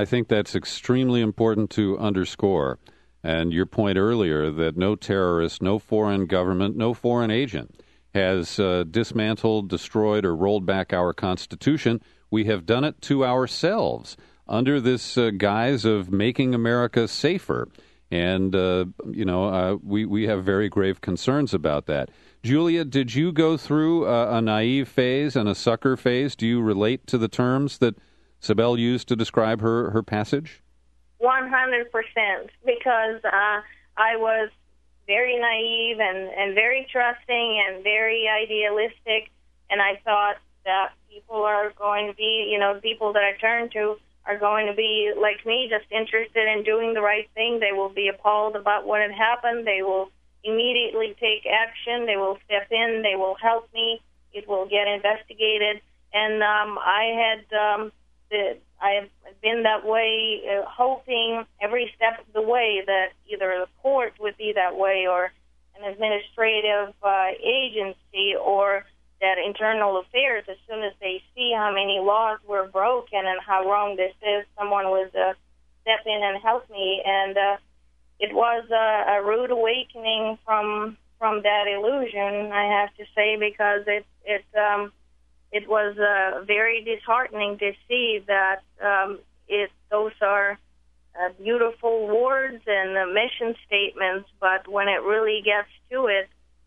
I think that's extremely important to underscore. And your point earlier that no terrorist, no foreign government, no foreign agent has uh, dismantled, destroyed, or rolled back our Constitution. We have done it to ourselves under this uh, guise of making America safer. And, uh, you know, uh, we, we have very grave concerns about that. Julia, did you go through a, a naive phase and a sucker phase? Do you relate to the terms that Sibel used to describe her, her passage? one hundred percent, because uh, I was very naive and, and very trusting and very idealistic, and I thought that people are going to be, you know, people that I turn to are going to be like me, just interested in doing the right thing. They will be appalled about what had happened. They will immediately take action. They will step in. They will help me. It will get investigated. And um, I had um, the, I have been that way, uh, hoping every step of the way that either the court would be that way or an administrative uh, agency or that internal affairs, as soon as they see how many laws were broken and how wrong this is, someone would uh, step in and help me. And uh, it was a, a rude awakening from from that illusion, I have to say, because it it um, it was uh, very disheartening to see that um, it those are uh, beautiful words and uh, mission statements, but when it really gets to it,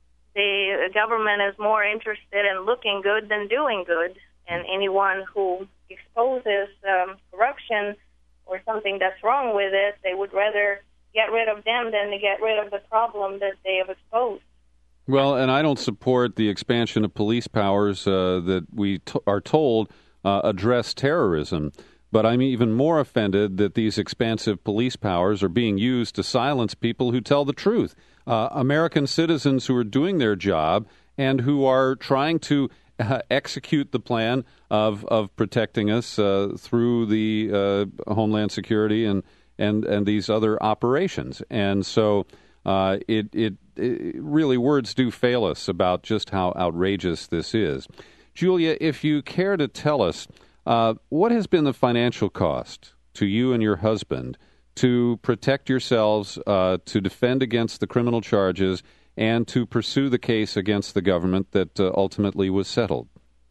the government is more interested in looking good than doing good, and anyone who exposes um, corruption or something that's wrong with it, they would rather get rid of them than to get rid of the problem that they have exposed. Well, and I don't support the expansion of police powers uh, that we t- are told uh, address terrorism, but I'm even more offended that these expansive police powers are being used to silence people who tell the truth. Uh, American citizens who are doing their job and who are trying to uh, execute the plan of of protecting us uh, through the uh, Homeland Security and, and, and these other operations. And so uh, it, it, it really, words do fail us about just how outrageous this is. Julia, if you care to tell us, uh, what has been the financial cost to you and your husband to protect yourselves, uh, to defend against the criminal charges, and to pursue the case against the government that uh, ultimately was settled?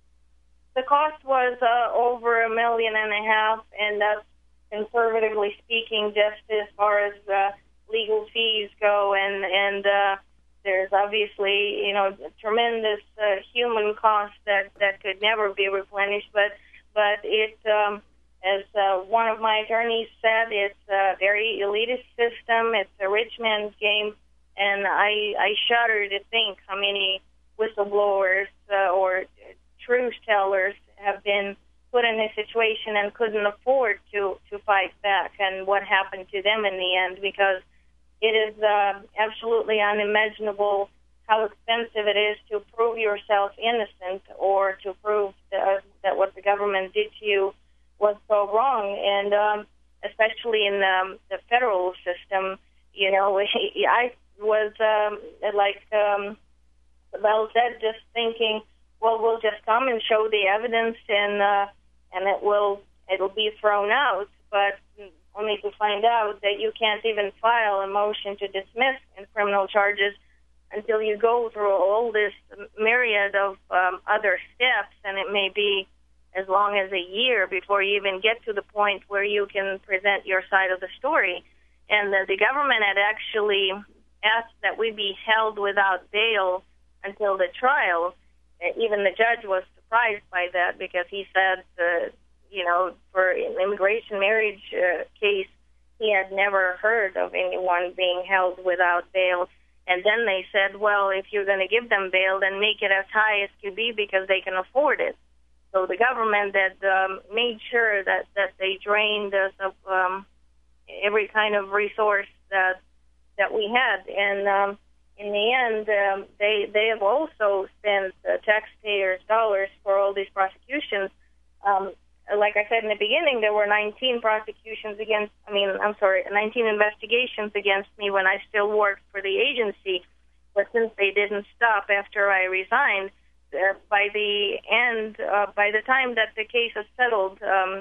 The cost was uh, over a million and a half, and that's conservatively speaking, just as far as uh, legal fees go, and and uh, there's obviously, you know, tremendous uh, human cost that, that could never be replenished, but but it. Um, As uh, one of my attorneys said, it's a very elitist system. It's a rich man's game, and I, I shudder to think how many whistleblowers uh, or truth tellers have been put in this situation and couldn't afford to, to fight back, and what happened to them in the end, because it is uh, absolutely unimaginable how expensive it is to prove yourself innocent or to prove that, that what the government did to you was so wrong, and um, especially in um, the federal system, you know, I was um, like um, Bell said, just thinking, well, we'll just come and show the evidence, and uh, and it will it'll be thrown out, but only to find out that you can't even file a motion to dismiss in criminal charges until you go through all this myriad of um, other steps, and it may be as long as a year before you even get to the point where you can present your side of the story. And the, the government had actually asked that we be held without bail until the trial. Even the judge was surprised by that, because he said, uh, you know, for an immigration marriage uh, case, he had never heard of anyone being held without bail. And then they said, well, if you're going to give them bail, then make it as high as could be because they can afford it. So the government that um, made sure that, that they drained us of um, every kind of resource that that we had. And um, in the end, um, they they have also spent uh, taxpayers' dollars for all these prosecutions. Um, like I said in the beginning, there were nineteen prosecutions against, I mean, I'm sorry, nineteen investigations against me when I still worked for the agency. But since they didn't stop after I resigned, Uh, by the end, uh, by the time that the case is settled, um,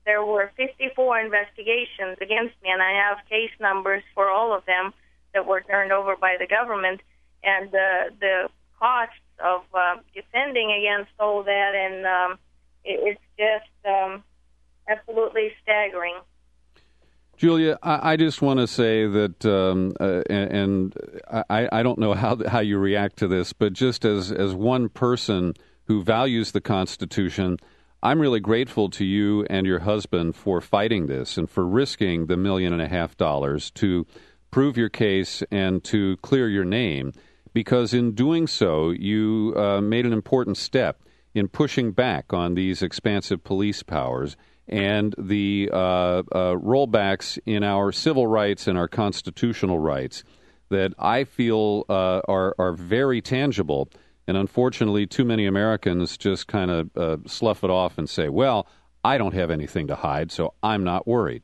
there were fifty-four investigations against me, and I have case numbers for all of them that were turned over by the government. And uh, the costs of uh, defending against all that, and um, it, it's just um, absolutely staggering. Julia, I, I just want to say that, um, uh, and, and I, I don't know how how you react to this, but just as, as one person who values the Constitution, I'm really grateful to you and your husband for fighting this and for risking the million and a half dollars to prove your case and to clear your name, because in doing so, you uh, made an important step in pushing back on these expansive police powers and the uh, uh, rollbacks in our civil rights and our constitutional rights that I feel uh, are, are very tangible. And unfortunately, too many Americans just kind of uh, slough it off and say, well, I don't have anything to hide, so I'm not worried.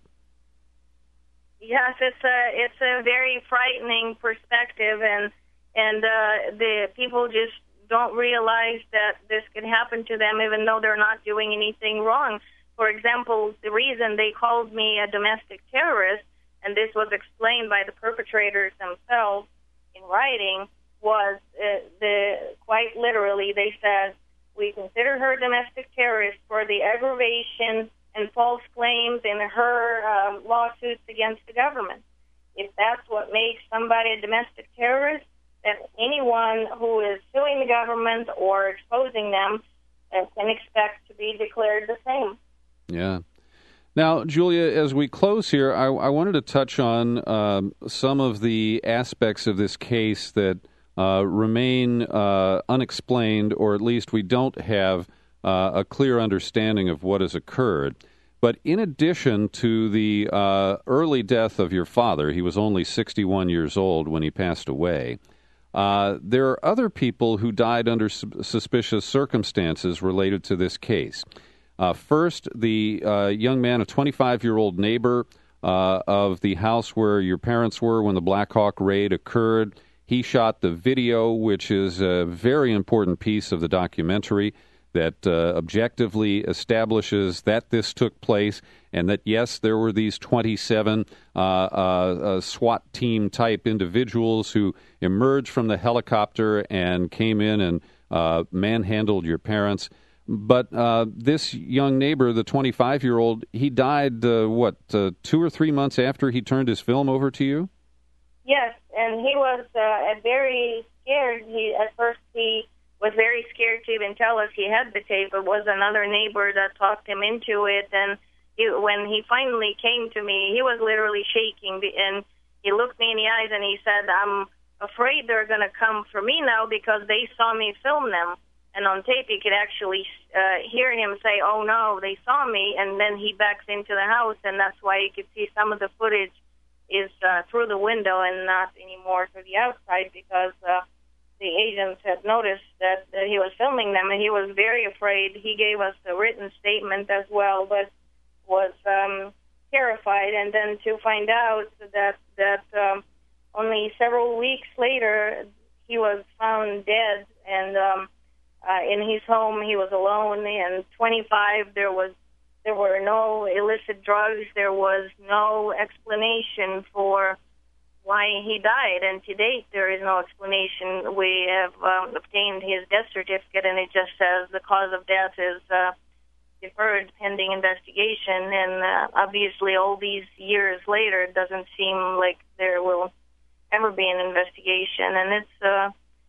Yes, it's a, it's a very frightening perspective, and, and uh, the people just don't realize that this could happen to them even though they're not doing anything wrong. For example, the reason they called me a domestic terrorist, and this was explained by the perpetrators themselves in writing, was uh, the quite literally they said, we consider her a domestic terrorist for the aggravation and false claims in her um, lawsuits against the government. If that's what makes somebody a domestic terrorist, then anyone who is suing the government or exposing them uh, can expect to be declared the same. Yeah. Now, Julia, as we close here, I, I wanted to touch on um, some of the aspects of this case that uh, remain uh, unexplained, or at least we don't have uh, a clear understanding of what has occurred. But in addition to the uh, early death of your father, he was only sixty-one years old when he passed away, uh, there are other people who died under su- suspicious circumstances related to this case. Uh, first, the uh, young man, a twenty-five-year-old neighbor uh, of the house where your parents were when the Black Hawk raid occurred. He shot the video, which is a very important piece of the documentary that uh, objectively establishes that this took place and that, yes, there were these twenty-seven uh, uh, uh, SWAT team-type individuals who emerged from the helicopter and came in and uh, manhandled your parents. But uh, this young neighbor, the twenty-five-year-old, he died, uh, what, uh, two or three months after he turned his film over to you? Yes, and he was uh, very scared. He At first, he was very scared to even tell us he had the tape. It was another neighbor that talked him into it, and he, when he finally came to me, he was literally shaking, and he looked me in the eyes and he said, I'm afraid they're going to come for me now because they saw me film them. And on tape, you could actually uh, hear him say, oh, no, they saw me. And then he backs into the house, and that's why you could see some of the footage is uh, through the window and not anymore through the outside, because uh, the agents had noticed that, that he was filming them, and he was very afraid. He gave us a written statement as well, but was um, terrified. And then to find out that, that um, only several weeks later, he was found dead, and um, Uh, in his home, he was alone. And twenty-five, there was, there were no illicit drugs. There was no explanation for why he died. And to date, there is no explanation. We have um, obtained his death certificate, and it just says the cause of death is uh, deferred pending investigation. And uh, obviously, all these years later, it doesn't seem like there will ever be an investigation. And it's uh,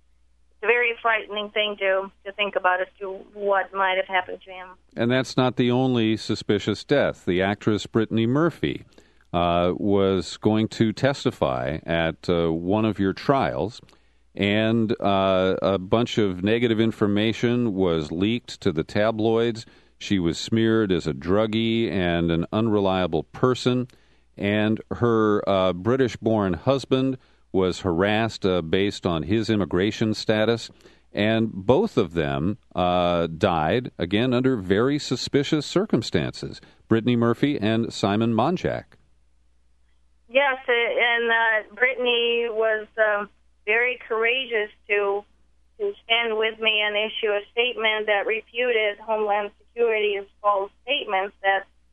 a very frightening thing to, to think about as to what might have happened to him. And that's not the only suspicious death. The actress Brittany Murphy uh, was going to testify at uh, one of your trials, and uh, a bunch of negative information was leaked to the tabloids. She was smeared as a druggie and an unreliable person, and her uh, British-born husband was harassed uh, based on his immigration status, and both of them uh, died, again, under very suspicious circumstances, Brittany Murphy and Simon Monjack. Yes, and uh, Brittany was uh, very courageous to to stand with me and issue a statement that refuted Homeland Security's false statements that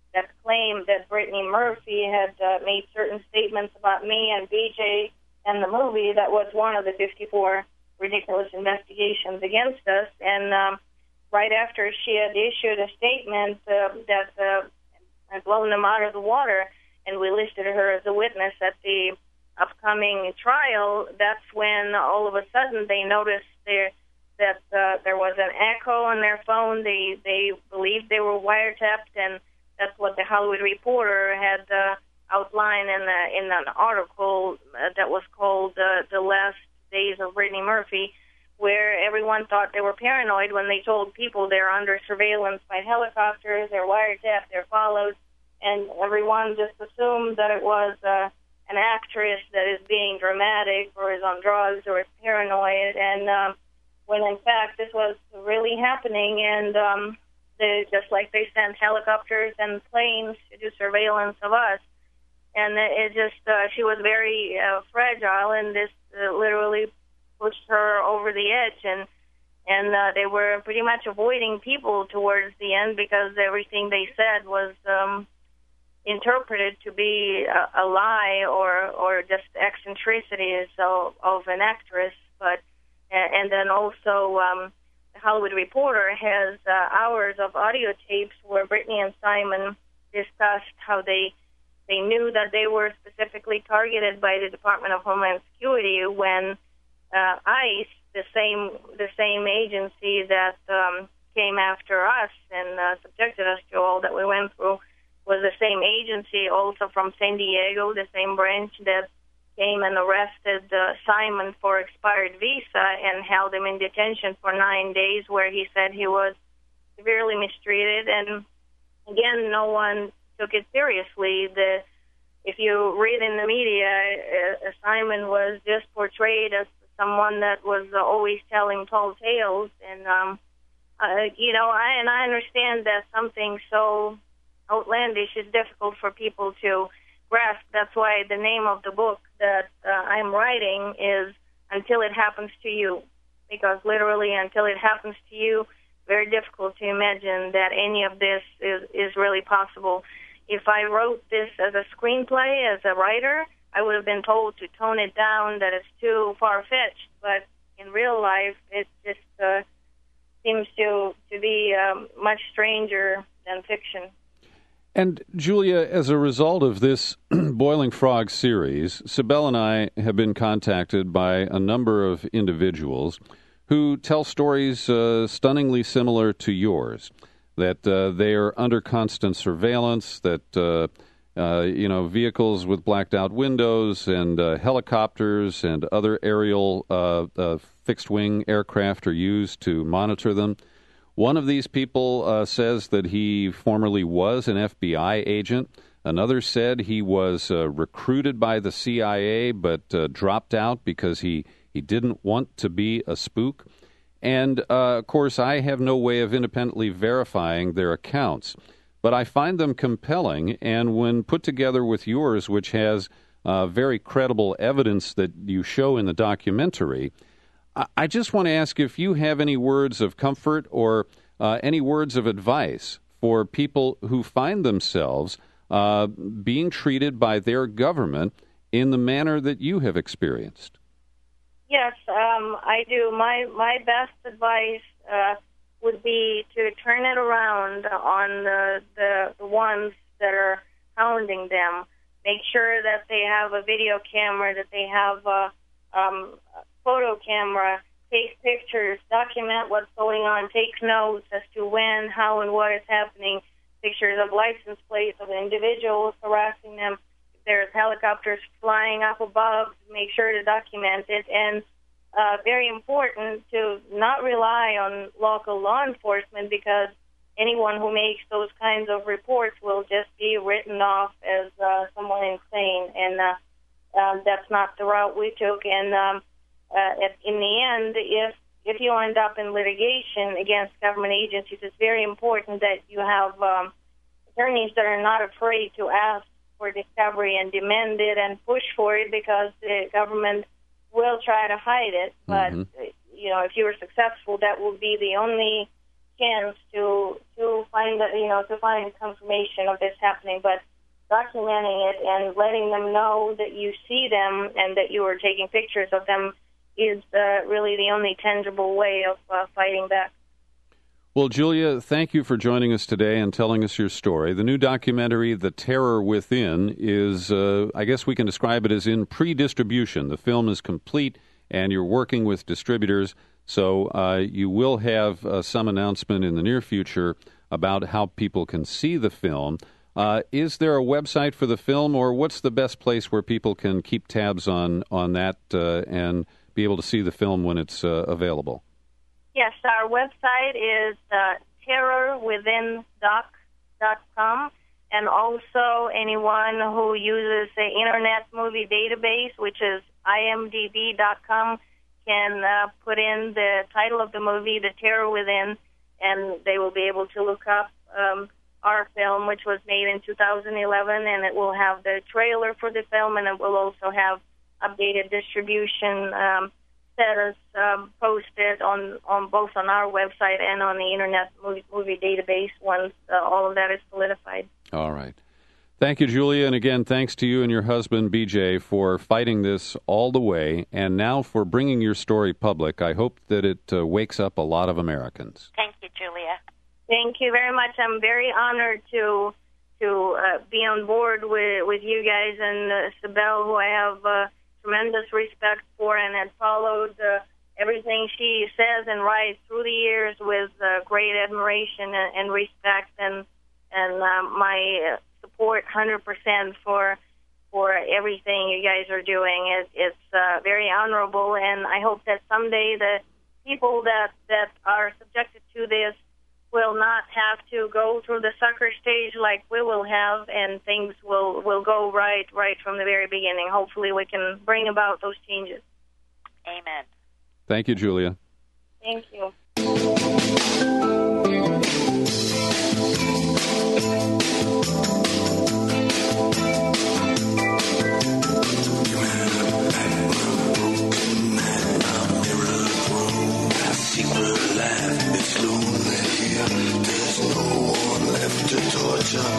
that claimed that Brittany Murphy had uh, made certain statements about me and B J and the movie. That was one of the fifty-four ridiculous investigations against us. And um, right after she had issued a statement uh, that uh, had blown them out of the water, and we listed her as a witness at the upcoming trial, that's when all of a sudden they noticed there that uh, there was an echo on their phone. They they believed they were wiretapped, and that's what the Hollywood Reporter had uh, outlined in the, in an article uh, that was called uh, "The Last Days of Brittany Murphy," where everyone thought they were paranoid when they told people they're under surveillance by helicopters, they're wiretapped, they're followed, and everyone just assumed that it was uh, an actress that is being dramatic or is on drugs or is paranoid, and um, when in fact this was really happening, and um, they, just like they sent helicopters and planes to do surveillance of us, and it just, uh, she was very uh, fragile, and this uh, literally pushed her over the edge, and and uh, they were pretty much avoiding people towards the end because everything they said was um, interpreted to be a, a lie or or just eccentricities of, of an actress. But and then also um, the Hollywood Reporter has uh, hours of audio tapes where Brittany and Simon discussed how they they knew that they were specifically targeted by the Department of Homeland Security when uh, ICE, the same the same agency that um, came after us and uh, subjected us to all that we went through, was the same agency also from San Diego, the same branch that came and arrested uh, Simon for expired visa and held him in detention for nine days where he said he was severely mistreated. And again, no one took it seriously. The If you read in the media, uh, Simon was just portrayed as someone that was uh, always telling tall tales. And, um, uh, you know, I, and I understand that something so outlandish is difficult for people to grasp. That's why the name of the book that uh, I'm writing is Until It Happens to You, because literally until it happens to you, very difficult to imagine that any of this is, is really possible. If I wrote this as a screenplay, as a writer, I would have been told to tone it down, that it's too far-fetched. But in real life, it just uh, seems to, to be um, much stranger than fiction. And, Julia, as a result of this Boiling Frog series, Sibel and I have been contacted by a number of individuals who tell stories uh, stunningly similar to yours, that uh, they are under constant surveillance, that, uh, uh, you know, vehicles with blacked-out windows and uh, helicopters and other aerial uh, uh, fixed-wing aircraft are used to monitor them. One of these people uh, says that he formerly was an F B I agent. Another said he was uh, recruited by the C I A but uh, dropped out because he, he didn't want to be a spook. And, uh, of course, I have no way of independently verifying their accounts. But I find them compelling, and when put together with yours, which has uh, very credible evidence that you show in the documentary, I just want to ask if you have any words of comfort or uh, any words of advice for people who find themselves uh, being treated by their government in the manner that you have experienced. Yes, um, I do. My my best advice uh, would be to turn it around on the, the the ones that are hounding them. Make sure that they have a video camera, that they have a um, photo camera, take pictures, document what's going on, take notes as to when, how, and what is happening, pictures of license plates of individuals harassing them. If there's helicopters flying up above, make sure to document it. And uh, very important to not rely on local law enforcement, because anyone who makes those kinds of reports will just be written off as uh, someone insane. And uh, um, that's not the route we took. And um, Uh, at, in the end, if if you end up in litigation against government agencies, it's very important that you have um, attorneys that are not afraid to ask for discovery and demand it and push for it, because the government will try to hide it. But, mm-hmm. you know, if you are successful, that will be the only chance to to find the, you know to find confirmation of this happening, but documenting it and letting them know that you see them and that you are taking pictures of them is uh, really the only tangible way of uh, fighting back. Well, Julia, thank you for joining us today and telling us your story. The new documentary, The Terror Within, is, uh, I guess we can describe it as in pre-distribution. The film is complete, and you're working with distributors, so uh, you will have uh, some announcement in the near future about how people can see the film. Uh, is there a website for the film, or what's the best place where people can keep tabs on, on that uh, and be able to see the film when it's uh, available? Yes, our website is uh, terror within doc dot com, and also anyone who uses the Internet Movie Database, which is I M D B dot com, can uh, put in the title of the movie, The Terror Within, and they will be able to look up um, our film, which was made in two thousand eleven, and it will have the trailer for the film, and it will also have updated distribution um, status um, posted on, on both on our website and on the Internet Movie, movie Database once uh, all of that is solidified. All right. Thank you, Julia, and again, thanks to you and your husband, B J, for fighting this all the way, and now for bringing your story public. I hope that it uh, wakes up a lot of Americans. Thank you, Julia. Thank you very much. I'm very honored to to uh, be on board with, with you guys and uh, Sibel, who I have uh, tremendous respect for and had followed uh, everything she says and writes through the years with uh, great admiration and, and respect, and and um, my uh, support one hundred percent for for everything you guys are doing. It, it's uh, very honorable, and I hope that someday the people that, that are subjected to this will not have to go through the sucker stage like we will have, and things will, will go right right from the very beginning. Hopefully we can bring about those changes. Amen. Thank you, Julia. Thank you. To torture.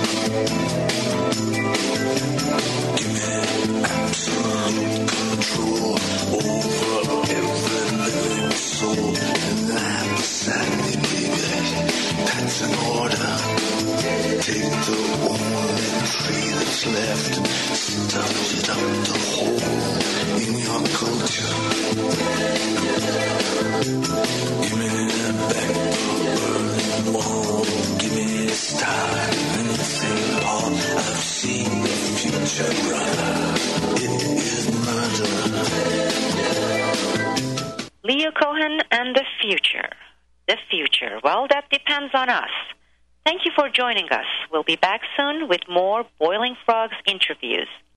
Give me absolute control over every living soul, and I'm beside me, baby. That's an order. Take the only tree that's left, stuff it up the hole in your culture. Give me back the burning wall. Give me a star and Saint Paul. I've seen the future, brother. It is murder. Leo Cohen and the future. The future. Well, that depends on us. Thank you for joining us. We'll be back soon with more Boiling Frogs interviews.